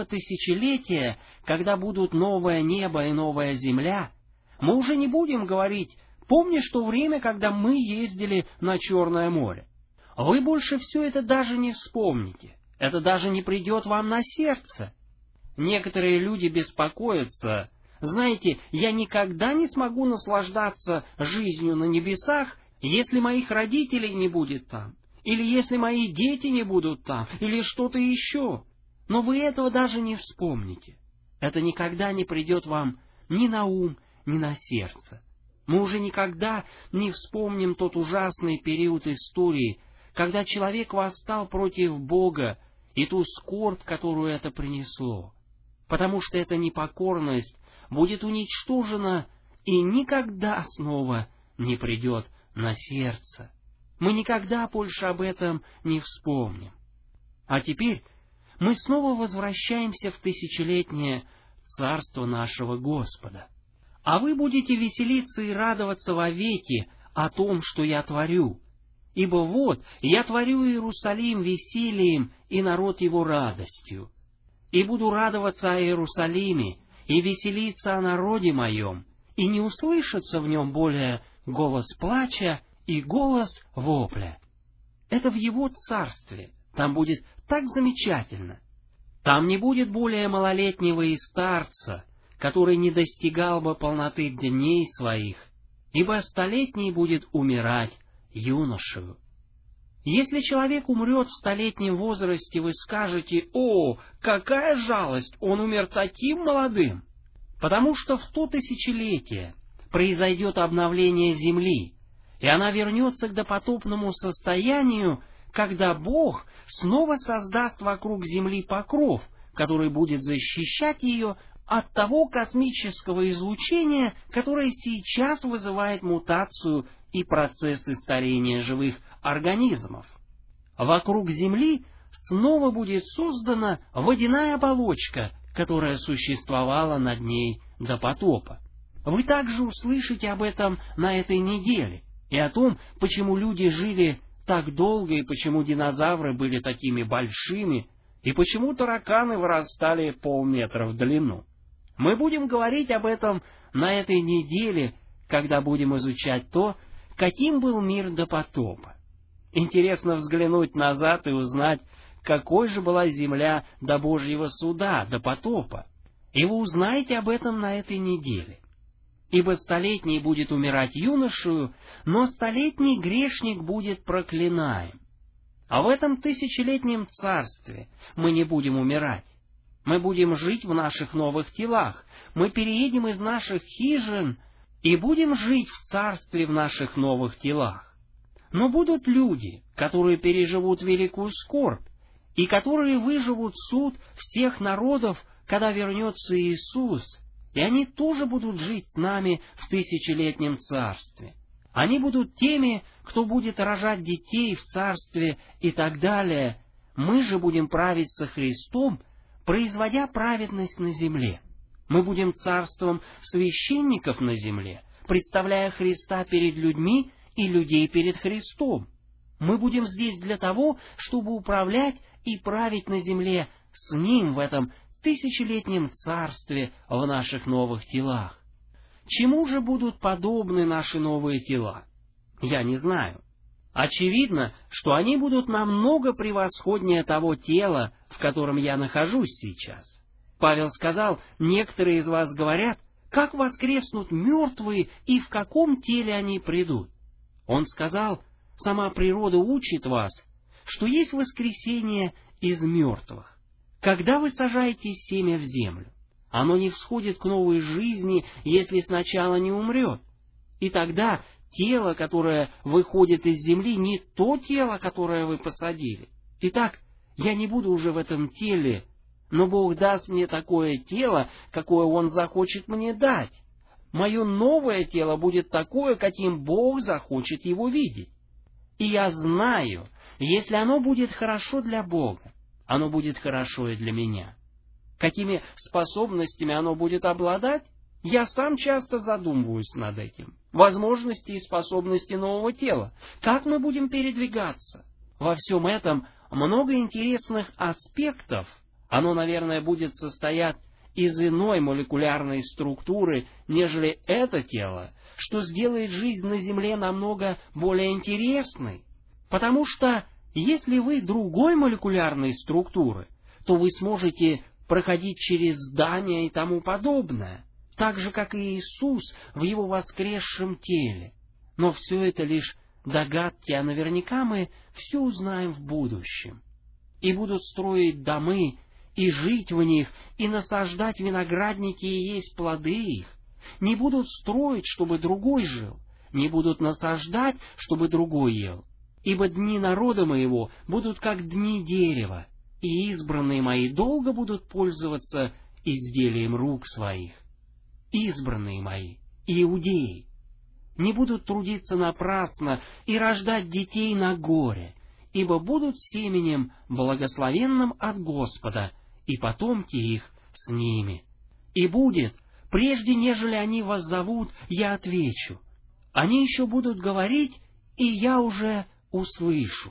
тысячелетия, когда будут новое небо и новая земля, мы уже не будем говорить Помнишь то время, когда мы ездили на Черное море? Вы больше все это даже не вспомните. Это даже не придет вам на сердце. Некоторые люди беспокоятся. Знаете, я никогда не смогу наслаждаться жизнью на небесах, если моих родителей не будет там, или если мои дети не будут там, или что-то еще. Но вы этого даже не вспомните. Это никогда не придет вам ни на ум, ни на сердце. Мы уже никогда не вспомним тот ужасный период истории, когда человек восстал против Бога, и ту скорбь, которую это принесло. Потому что эта непокорность будет уничтожена и никогда снова не придет на сердце. Мы никогда больше об этом не вспомним. А теперь мы снова возвращаемся в тысячелетнее царство нашего Господа. А вы будете веселиться и радоваться вовеки о том, что я творю. Ибо вот, я творю Иерусалим весельем и народ его радостью. И буду радоваться о Иерусалиме, и веселиться о народе моем, и не услышится в нем более голос плача и голос вопля. Это в его царстве, там будет так замечательно. Там не будет более малолетнего и старца, который не достигал бы полноты дней своих, ибо столетний будет умирать юношею. Если человек умрет в столетнем возрасте, вы скажете: «О, какая жалость, он умер таким молодым!» Потому что в то тысячелетие произойдет обновление земли, и она вернется к допотопному состоянию, когда Бог снова создаст вокруг земли покров, который будет защищать ее от того космического излучения, которое сейчас вызывает мутацию и процессы старения живых организмов. Вокруг Земли снова будет создана водяная оболочка, которая существовала над ней до потопа. Вы также услышите об этом на этой неделе, и о том, почему люди жили так долго, и почему динозавры были такими большими, и почему тараканы вырастали полметра в длину. Мы будем говорить об этом на этой неделе, когда будем изучать то, каким был мир до потопа. Интересно взглянуть назад и узнать, какой же была земля до Божьего суда, до потопа. И вы узнаете об этом на этой неделе. Ибо столетний будет умирать юношею, но столетний грешник будет проклинаем. А в этом тысячелетнем царстве мы не будем умирать. Мы будем жить в наших новых телах. Мы переедем из наших хижин и будем жить в царстве в наших новых телах. Но будут люди, которые переживут великую скорбь, и которые выживут суд всех народов, когда вернется Иисус, и они тоже будут жить с нами в тысячелетнем царстве. Они будут теми, кто будет рожать детей в царстве и так далее. Мы же будем править со Христом, производя праведность на земле. Мы будем царством священников на земле, представляя Христа перед людьми и людей перед Христом. Мы будем здесь для того, чтобы управлять и править на земле с Ним в этом тысячелетнем царстве в наших новых телах. Чему же будут подобны наши новые тела? Я не знаю. Очевидно, что они будут намного превосходнее того тела, в котором я нахожусь сейчас. Павел сказал: некоторые из вас говорят, как воскреснут мертвые и в каком теле они придут. Он сказал: сама природа учит вас, что есть воскресение из мертвых. Когда вы сажаете семя в землю, оно не всходит к новой жизни, если сначала не умрет. И тогда тело, которое выходит из земли, не то тело, которое вы посадили. Итак, я не буду уже в этом теле, но Бог даст мне такое тело, какое Он захочет мне дать. Мое новое тело будет такое, каким Бог захочет его видеть. И я знаю, если оно будет хорошо для Бога, оно будет хорошо и для меня. Какими способностями оно будет обладать, я сам часто задумываюсь над этим. Возможности и способности нового тела. Как мы будем передвигаться? Во всем этом много интересных аспектов. Оно, наверное, будет состоять из иной молекулярной структуры, нежели это тело, что сделает жизнь на Земле намного более интересной. Потому что, если вы другой молекулярной структуры, то вы сможете проходить через здания и тому подобное, так же, как и Иисус в Его воскресшем теле. Но все это лишь догадки, а наверняка мы все узнаем в будущем. И будут строить домы, и жить в них, и насаждать виноградники, и есть плоды их. Не будут строить, чтобы другой жил, не будут насаждать, чтобы другой ел. Ибо дни народа моего будут как дни дерева, и избранные мои долго будут пользоваться изделием рук своих. Избранные мои, иудеи, не будут трудиться напрасно и рождать детей на горе, ибо будут семенем благословенным от Господа, и потомки их с ними. И будет, прежде нежели они вас зовут, я отвечу. Они еще будут говорить, и я уже услышу.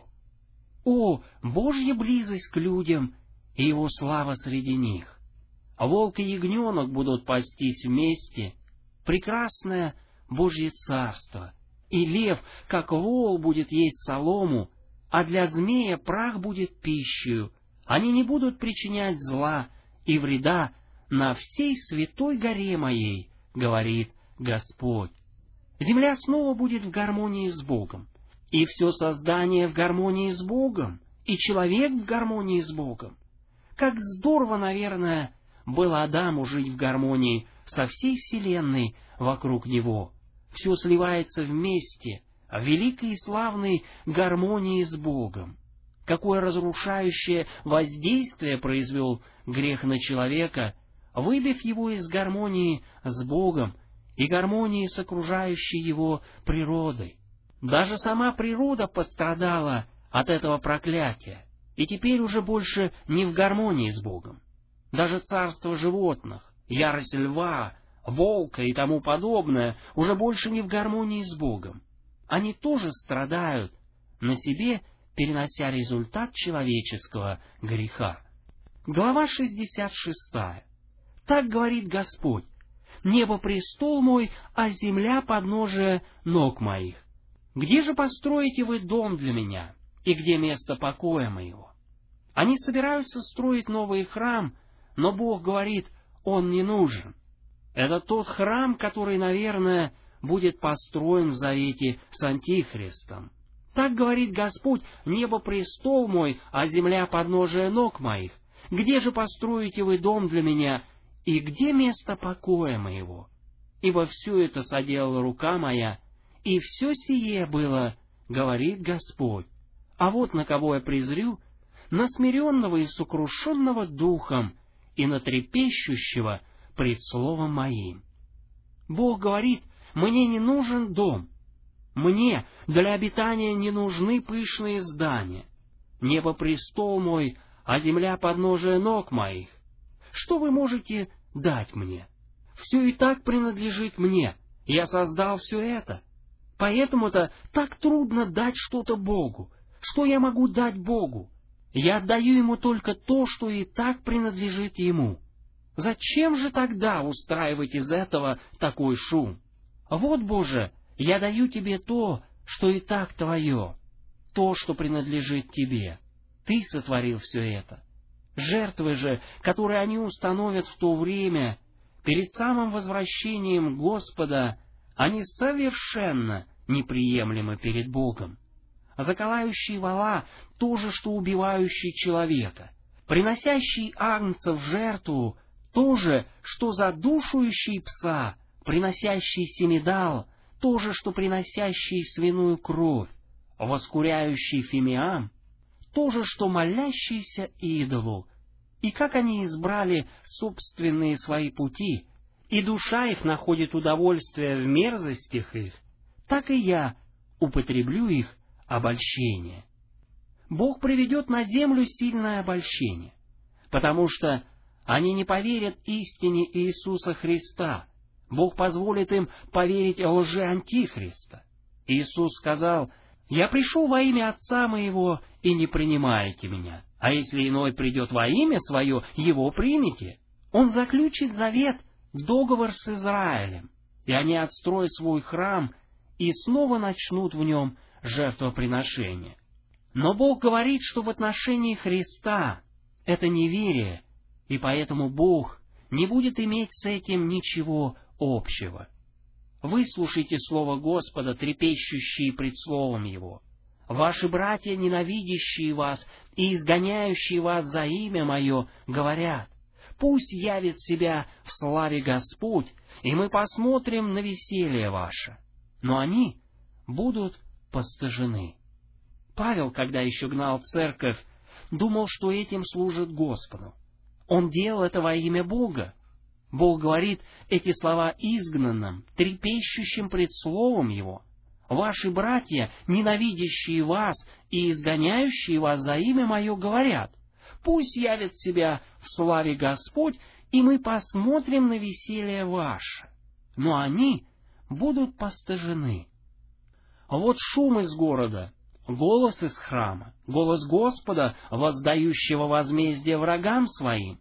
О, Божья близость к людям и Его слава среди них! Волк и ягненок будут пастись вместе, прекрасное Божье царство, и лев, как вол, будет есть солому, а для змея прах будет пищею. Они не будут причинять зла и вреда на всей святой горе моей, говорит Господь. Земля снова будет в гармонии с Богом, и все создание в гармонии с Богом, и человек в гармонии с Богом. Как здорово, наверное, было Адаму жить в гармонии со всей вселенной вокруг него. Все сливается вместе, в великой и славной гармонии с Богом. Какое разрушающее воздействие произвел грех на человека, выбив его из гармонии с Богом и гармонии с окружающей его природой. Даже сама природа пострадала от этого проклятия, и теперь уже больше не в гармонии с Богом. Даже царство животных, ярость льва, волка и тому подобное уже больше не в гармонии с Богом. Они тоже страдают на себе, перенося результат человеческого греха. Глава 66. Так говорит Господь: «Небо престол мой, а земля подножие ног моих. Где же построите вы дом для меня, и где место покоя моего?» Они собираются строить новый храм, но Бог говорит, он не нужен. Это тот храм, который, наверное, будет построен в завете с Антихристом. Так говорит Господь: «Небо престол мой, а земля подножие ног моих. Где же построите вы дом для меня, и где место покоя моего? Ибо все это соделала рука моя, и все сие было, говорит Господь. А вот на кого я презрю: на смиренного и сокрушенного духом, и на трепещущего пред словом моим». Бог говорит: «Мне не нужен дом. Мне для обитания не нужны пышные здания. Небо престол мой, а земля подножие ног моих. Что вы можете дать мне? Все и так принадлежит мне. Я создал все это. Поэтому-то так трудно дать что-то Богу. Что я могу дать Богу? Я отдаю Ему только то, что и так принадлежит Ему. Зачем же тогда устраивать из этого такой шум? Вот, Боже, я даю Тебе то, что и так Твое, то, что принадлежит Тебе. Ты сотворил все это. Жертвы же, которые они установят в то время, перед самым возвращением Господа, они совершенно неприемлемы перед Богом. Заколающий вола — то же, что убивающий человека. Приносящий агнца в жертву — то же, что задушующий пса. Приносящий семидал — то же, что приносящий свиную кровь. Воскуряющий фимиам — то же, что молящийся идолу. И как они избрали собственные свои пути, и душа их находит удовольствие в мерзостях их, так и я употреблю их обольщение. Бог приведет на землю сильное обольщение, потому что они не поверят истине Иисуса Христа. Бог позволит им поверить о лжи Антихриста. Иисус сказал: «Я пришел во имя Отца моего, и не принимаете меня. А если иной придет во имя свое, его примите». Он заключит завет, договор с Израилем, и они отстроят свой храм и снова начнут в нем жертвоприношение. Но Бог говорит, что в отношении Христа это неверие, и поэтому Бог не будет иметь с этим ничего общего. Выслушайте слово Господа, трепещущие пред словом Его. Ваши братья, ненавидящие вас и изгоняющие вас за имя Мое, говорят: пусть явит себя в славе Господь, и мы посмотрим на веселье ваше. Но они будут постыжены. Павел, когда еще гнал церковь, думал, что этим служит Господу. Он делал это во имя Бога. Бог говорит эти слова изгнанным, трепещущим пред словом Его. Ваши братья, ненавидящие вас и изгоняющие вас за имя Мое, говорят: пусть явит себя в славе Господь, и мы посмотрим на веселье ваше. Но они будут постыжены. Вот шум из города, голос из храма, голос Господа, воздающего возмездие врагам своим.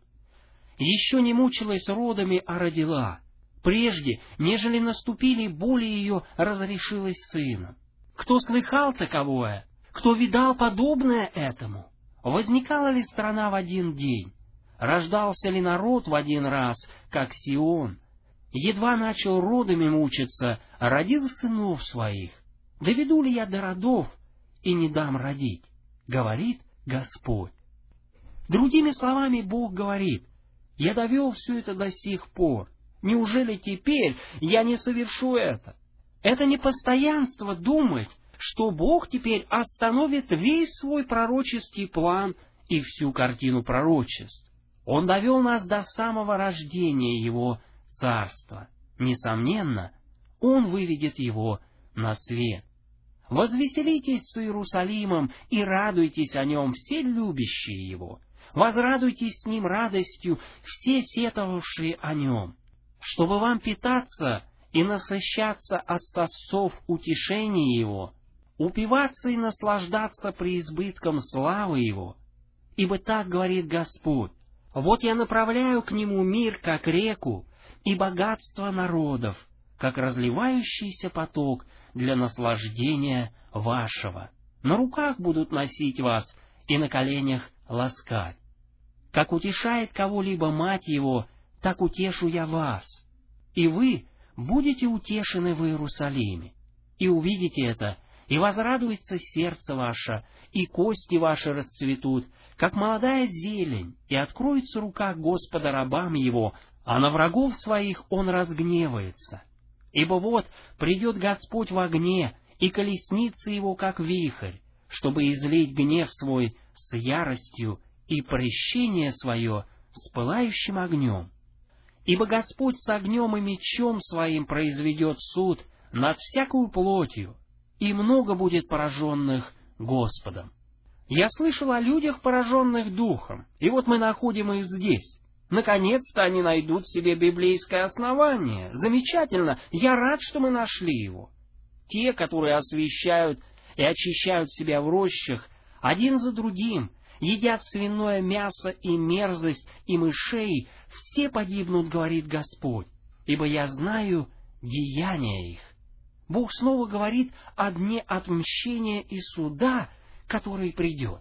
Еще не мучилась родами, а родила. Прежде, нежели наступили боли ее, разрешилась сыном. Кто слыхал таковое? Кто видал подобное этому? Возникала ли страна в один день? Рождался ли народ в один раз, как Сион? Едва начал родами мучиться, родил сынов своих. Доведу ли я до родов и не дам родить? Говорит Господь. Другими словами, Бог говорит: я довел все это до сих пор. Неужели теперь я не совершу это? Это не постоянство думать, что Бог теперь остановит весь свой пророческий план и всю картину пророчеств. Он довел нас до самого рождения Его царства. Несомненно, Он выведет его на свет. Возвеселитесь с Иерусалимом и радуйтесь о нем, все любящие его. Возрадуйтесь с ним радостью, все сетовавшие о нем. Чтобы вам питаться и насыщаться от сосцов утешения его, упиваться и наслаждаться преизбытком славы его. Ибо так говорит Господь: вот я направляю к нему мир, как реку, и богатство народов, как разливающийся поток для наслаждения вашего. На руках будут носить вас и на коленях ласкать. Как утешает кого-либо мать его, так утешу я вас. И вы будете утешены в Иерусалиме. И увидите это, и возрадуется сердце ваше, и кости ваши расцветут, как молодая зелень, и откроется рука Господа рабам его, а на врагов своих он разгневается. Ибо вот придет Господь в огне, и колесница его, как вихрь, чтобы излить гнев свой с яростью и прещение свое с пылающим огнем. Ибо Господь с огнем и мечом своим произведет суд над всякую плотью, и много будет пораженных Господом. Я слышал о людях, пораженных духом, и вот мы находим их здесь. Наконец-то они найдут себе библейское основание. Замечательно, я рад, что мы нашли его. Те, которые освящают и очищают себя в рощах, один за другим, едят свиное мясо и мерзость, и мышей, все погибнут, говорит Господь, ибо я знаю деяния их. Бог снова говорит о дне отмщения и суда, который придет.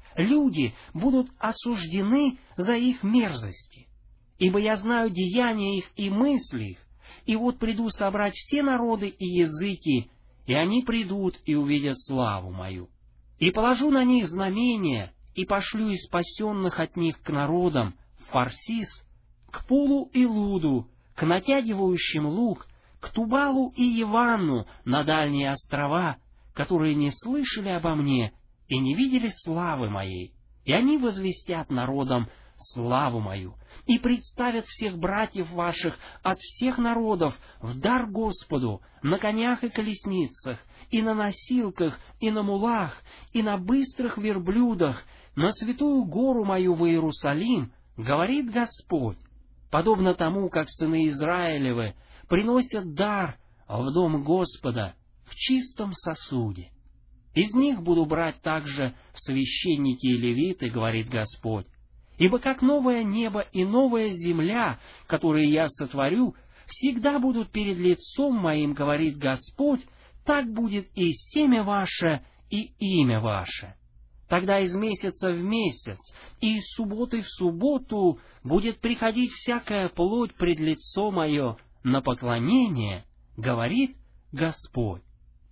Люди будут осуждены за их мерзости, ибо я знаю деяния их и мысли их, и вот приду собрать все народы и языки, и они придут и увидят славу мою. И положу на них знамения, и пошлю из спасенных от них к народам в Фарсис, к Пулу и Луду, к натягивающим лук, к Тубалу и Яванну на дальние острова, которые не слышали обо мне и не видели славы моей, и они возвестят народам славу мою, и представят всех братьев ваших от всех народов в дар Господу на конях и колесницах, и на носилках, и на мулах, и на быстрых верблюдах, на святую гору мою в Иерусалим, говорит Господь, подобно тому, как сыны Израилевы приносят дар в дом Господа в чистом сосуде. Из них буду брать также в священники и левиты, говорит Господь, Ибо как новое небо и новая земля, которые я сотворю, всегда будут перед лицом моим, говорит Господь, так будет и семя ваше, и имя ваше. Тогда из месяца в месяц и из субботы в субботу будет приходить всякая плоть пред лицо мое на поклонение, говорит Господь.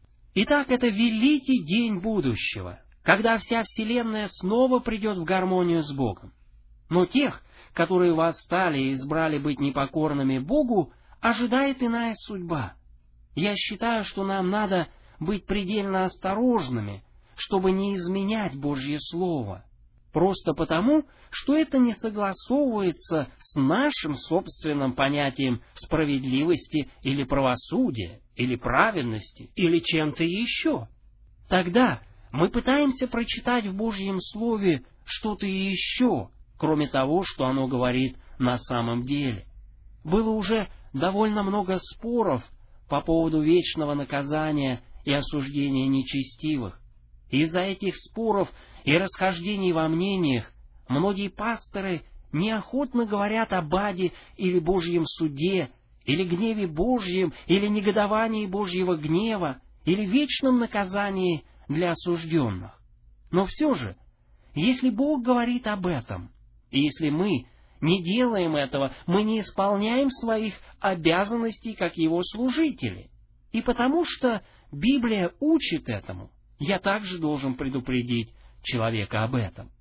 Итак, это великий день будущего, когда вся вселенная снова придет в гармонию с Богом. Но тех, которые восстали и избрали быть непокорными Богу, ожидает иная судьба. Я считаю, что нам надо быть предельно осторожными, чтобы не изменять Божье Слово, просто потому, что это не согласовывается с нашим собственным понятием справедливости или правосудия, или праведности, или чем-то еще. Тогда мы пытаемся прочитать в Божьем Слове что-то еще, кроме того, что оно говорит на самом деле. Было уже довольно много споров по поводу вечного наказания и осуждения нечестивых. Из-за этих споров и расхождений во мнениях многие пасторы неохотно говорят об аде или Божьем суде, или гневе Божьем, или негодовании Божьего гнева, или вечном наказании для осужденных. Но все же, если Бог говорит об этом, и если мы не делаем этого, мы не исполняем своих обязанностей как Его служители. И потому что Библия учит этому, я также должен предупредить человека об этом.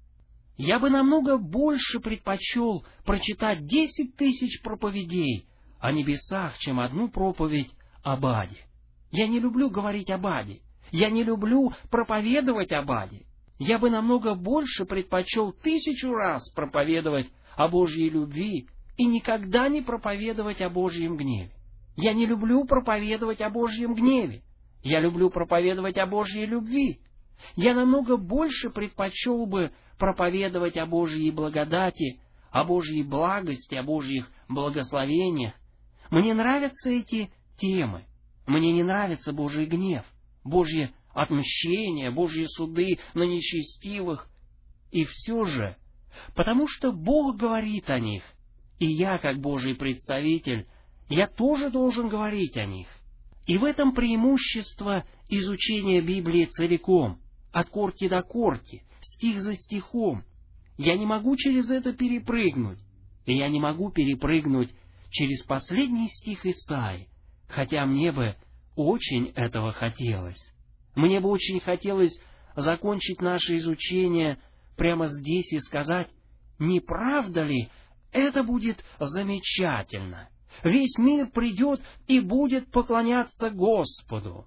Я бы намного больше предпочел прочитать 10 тысяч проповедей о небесах, чем одну проповедь об аде. Я не люблю говорить об аде. Я не люблю проповедовать об аде. Я бы намного больше предпочел 1000 раз проповедовать о Божьей любви и никогда не проповедовать о Божьем гневе. Я не люблю проповедовать о Божьем гневе. Я люблю проповедовать о Божьей любви. Я намного больше предпочел бы проповедовать о Божьей благодати, о Божьей благости, о Божьих благословениях. Мне нравятся эти темы. Мне не нравится Божий гнев, Божье отмщение, Божьи суды на нечестивых. И все же, потому что Бог говорит о них, и я, как Божий представитель, я тоже должен говорить о них. И в этом преимущество изучения Библии целиком, от корки до корки, стих за стихом. Я не могу через это перепрыгнуть, и я не могу перепрыгнуть через последний стих Исаии, хотя мне бы очень этого хотелось. Мне бы очень хотелось закончить наше изучение прямо здесь и сказать, не правда ли, это будет замечательно. Весь мир придет и будет поклоняться Господу.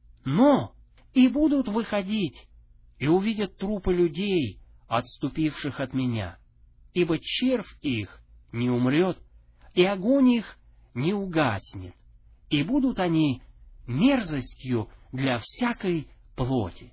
Но и будут выходить, и увидят трупы людей, отступивших от меня. Ибо червь их не умрет, и огонь их не угаснет, и будут они мерзостью для всякой плоти.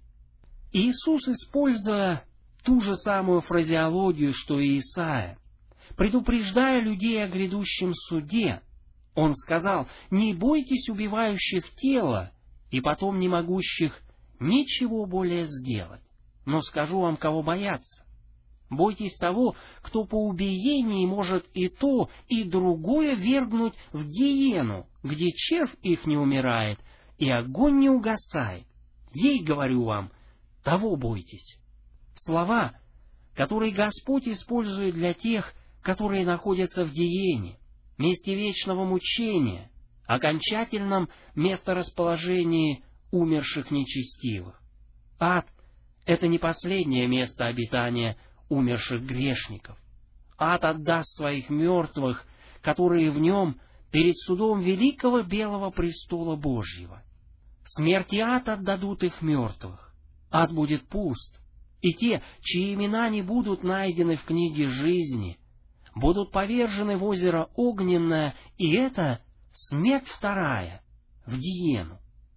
Иисус, используя ту же самую фразеологию, что и Исаия, предупреждая людей о грядущем суде, Он сказал, не бойтесь убивающих тело и потом не могущих ничего более сделать. Но скажу вам, кого бояться. Бойтесь того, кто по убиении может и то, и другое вергнуть в гиену, где червь их не умирает, и огонь не угасает. Ей, говорю вам, того бойтесь. Слова, которые Господь использует для тех, которые находятся в гиене, месте вечного мучения, окончательном месторасположении умерших нечестивых. Ад — это не последнее место обитания умерших грешников. Ад отдаст своих мертвых, которые в нем перед судом великого белого престола Божьего. Смерть и ад отдадут их мертвых. Ад будет пуст, и те, чьи имена не будут найдены в книге жизни, будут повержены в озеро огненное, и это смерть вторая, в гиену.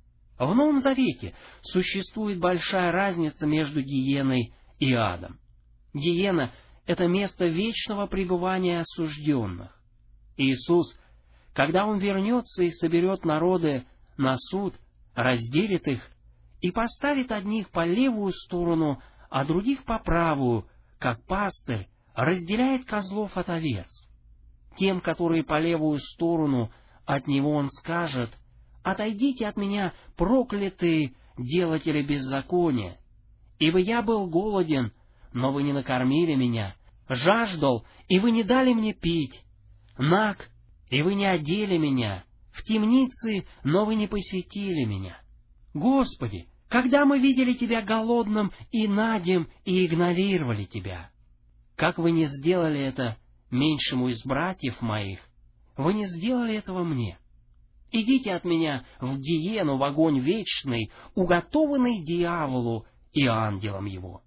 В Новом Завете существует большая разница между гиеной и адом. Гиена — это место вечного пребывания осужденных. Иисус, когда Он вернется и соберет народы на суд, разделит их и поставит одних по левую сторону, а других по правую, как пастырь разделяет козлов от овец. Тем, которые по левую сторону от него, он скажет: «Отойдите от меня, проклятые делатели беззакония, ибо я был голоден, но вы не накормили меня, жаждал, и вы не дали мне пить, наг, и вы не одели меня, в темнице, но вы не посетили меня. Господи, когда мы видели Тебя голодным и надем и игнорировали Тебя? Как вы не сделали это меньшему из братьев моих, вы не сделали этого мне. Идите от меня в гиену, в огонь вечный, уготованный дьяволу и ангелам его».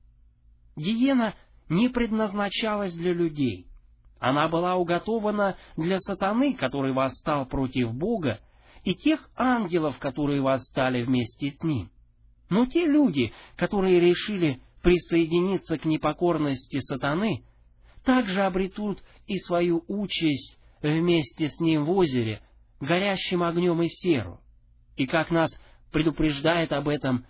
Гиена не предназначалась для людей. Она была уготована для сатаны, который восстал против Бога, и тех ангелов, которые восстали вместе с ним. Но те люди, которые решили присоединиться к непокорности сатаны, также обретут и свою участь вместе с ним в озере, горящим огнем и серу. И как нас предупреждает об этом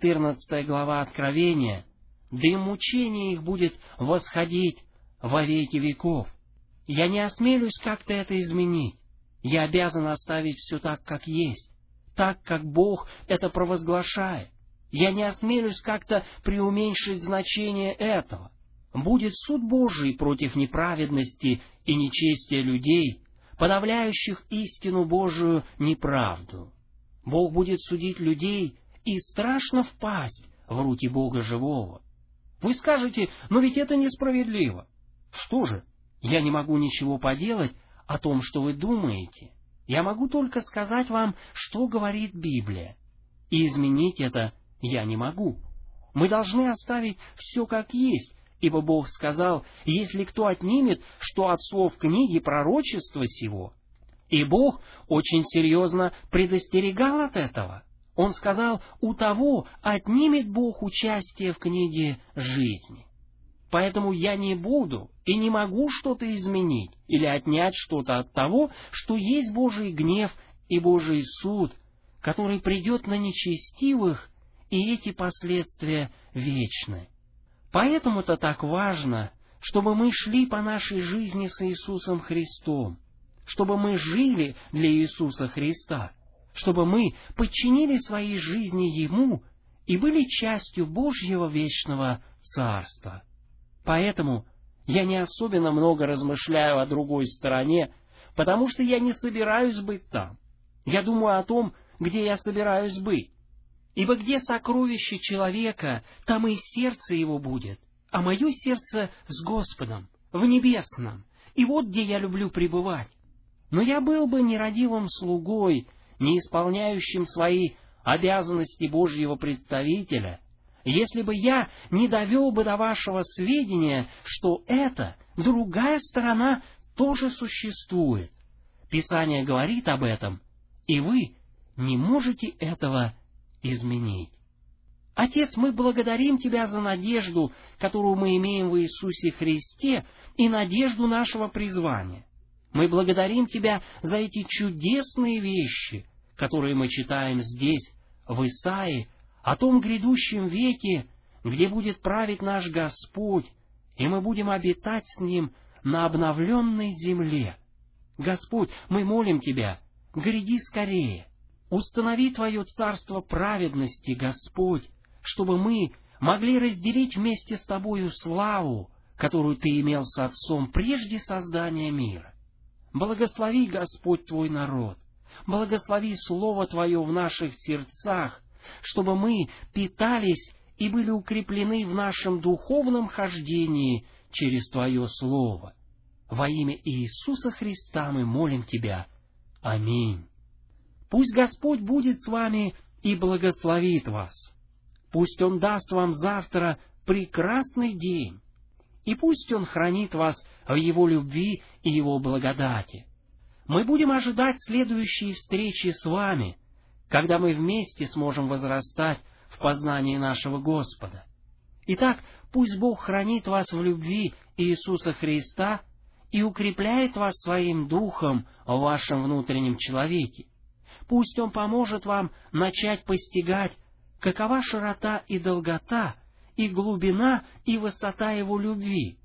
14 глава Откровения, дым мучения их будет восходить во веки веков. Я не осмелюсь как-то это изменить. Я обязан оставить все так, как есть, так, как Бог это провозглашает. Я не осмелюсь как-то преуменьшить значение этого. Будет суд Божий против неправедности и нечестия людей, подавляющих истину Божию неправду. Бог будет судить людей, и страшно впасть в руки Бога живого. Вы скажете: «Но ведь это несправедливо». Что же, я не могу ничего поделать о том, что вы думаете. Я могу только сказать вам, что говорит Библия. И изменить это я не могу. Мы должны оставить все как есть, ибо Бог сказал: «Если кто отнимет, что от слов книги пророчества сего». И Бог очень серьезно предостерегал от этого. Он сказал: «У того отнимет Бог участие в книге жизни». Поэтому я не буду и не могу что-то изменить или отнять что-то от того, что есть Божий гнев и Божий суд, который придет на нечестивых, и эти последствия вечны. Поэтому-то так важно, чтобы мы шли по нашей жизни с Иисусом Христом, чтобы мы жили для Иисуса Христа, чтобы мы подчинили своей жизни Ему и были частью Божьего вечного Царства. Поэтому я не особенно много размышляю о другой стороне, потому что я не собираюсь быть там. Я думаю о том, где я собираюсь быть. Ибо где сокровище человека, там и сердце его будет, а мое сердце с Господом, в небесном, и вот где я люблю пребывать. Но я был бы нерадивым слугой, не исполняющим свои обязанности Божьего представителя, если бы я не довел бы до вашего сведения, что эта другая сторона тоже существует. Писание говорит об этом, и вы не можете этого изменить. Отец, мы благодарим Тебя за надежду, которую мы имеем в Иисусе Христе, и надежду нашего призвания. Мы благодарим Тебя за эти чудесные вещи, которые мы читаем здесь, в Исаии, о том грядущем веке, где будет править наш Господь, и мы будем обитать с Ним на обновленной земле. Господь, мы молим Тебя, гряди скорее, установи Твое царство праведности, Господь, чтобы мы могли разделить вместе с Тобою славу, которую Ты имел с Отцом прежде создания мира. Благослови, Господь, Твой народ, благослови Слово Твое в наших сердцах, чтобы мы питались и были укреплены в нашем духовном хождении через Твое Слово. Во имя Иисуса Христа мы молим Тебя. Аминь. Пусть Господь будет с вами и благословит вас. Пусть Он даст вам завтра прекрасный день. И пусть Он хранит вас в Его любви и Его благодати. Мы будем ожидать следующей встречи с вами, когда мы вместе сможем возрастать в познании нашего Господа. Итак, пусть Бог хранит вас в любви Иисуса Христа и укрепляет вас своим духом в вашем внутреннем человеке. Пусть Он поможет вам начать постигать, какова широта и долгота, и глубина и высота Его любви,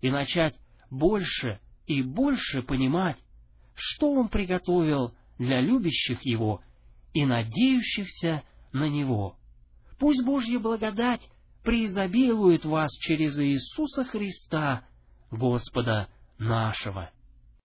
и начать больше и больше понимать, что Он приготовил для любящих Его и надеющихся на Него. Пусть Божья благодать преизобилует вас через Иисуса Христа, Господа нашего.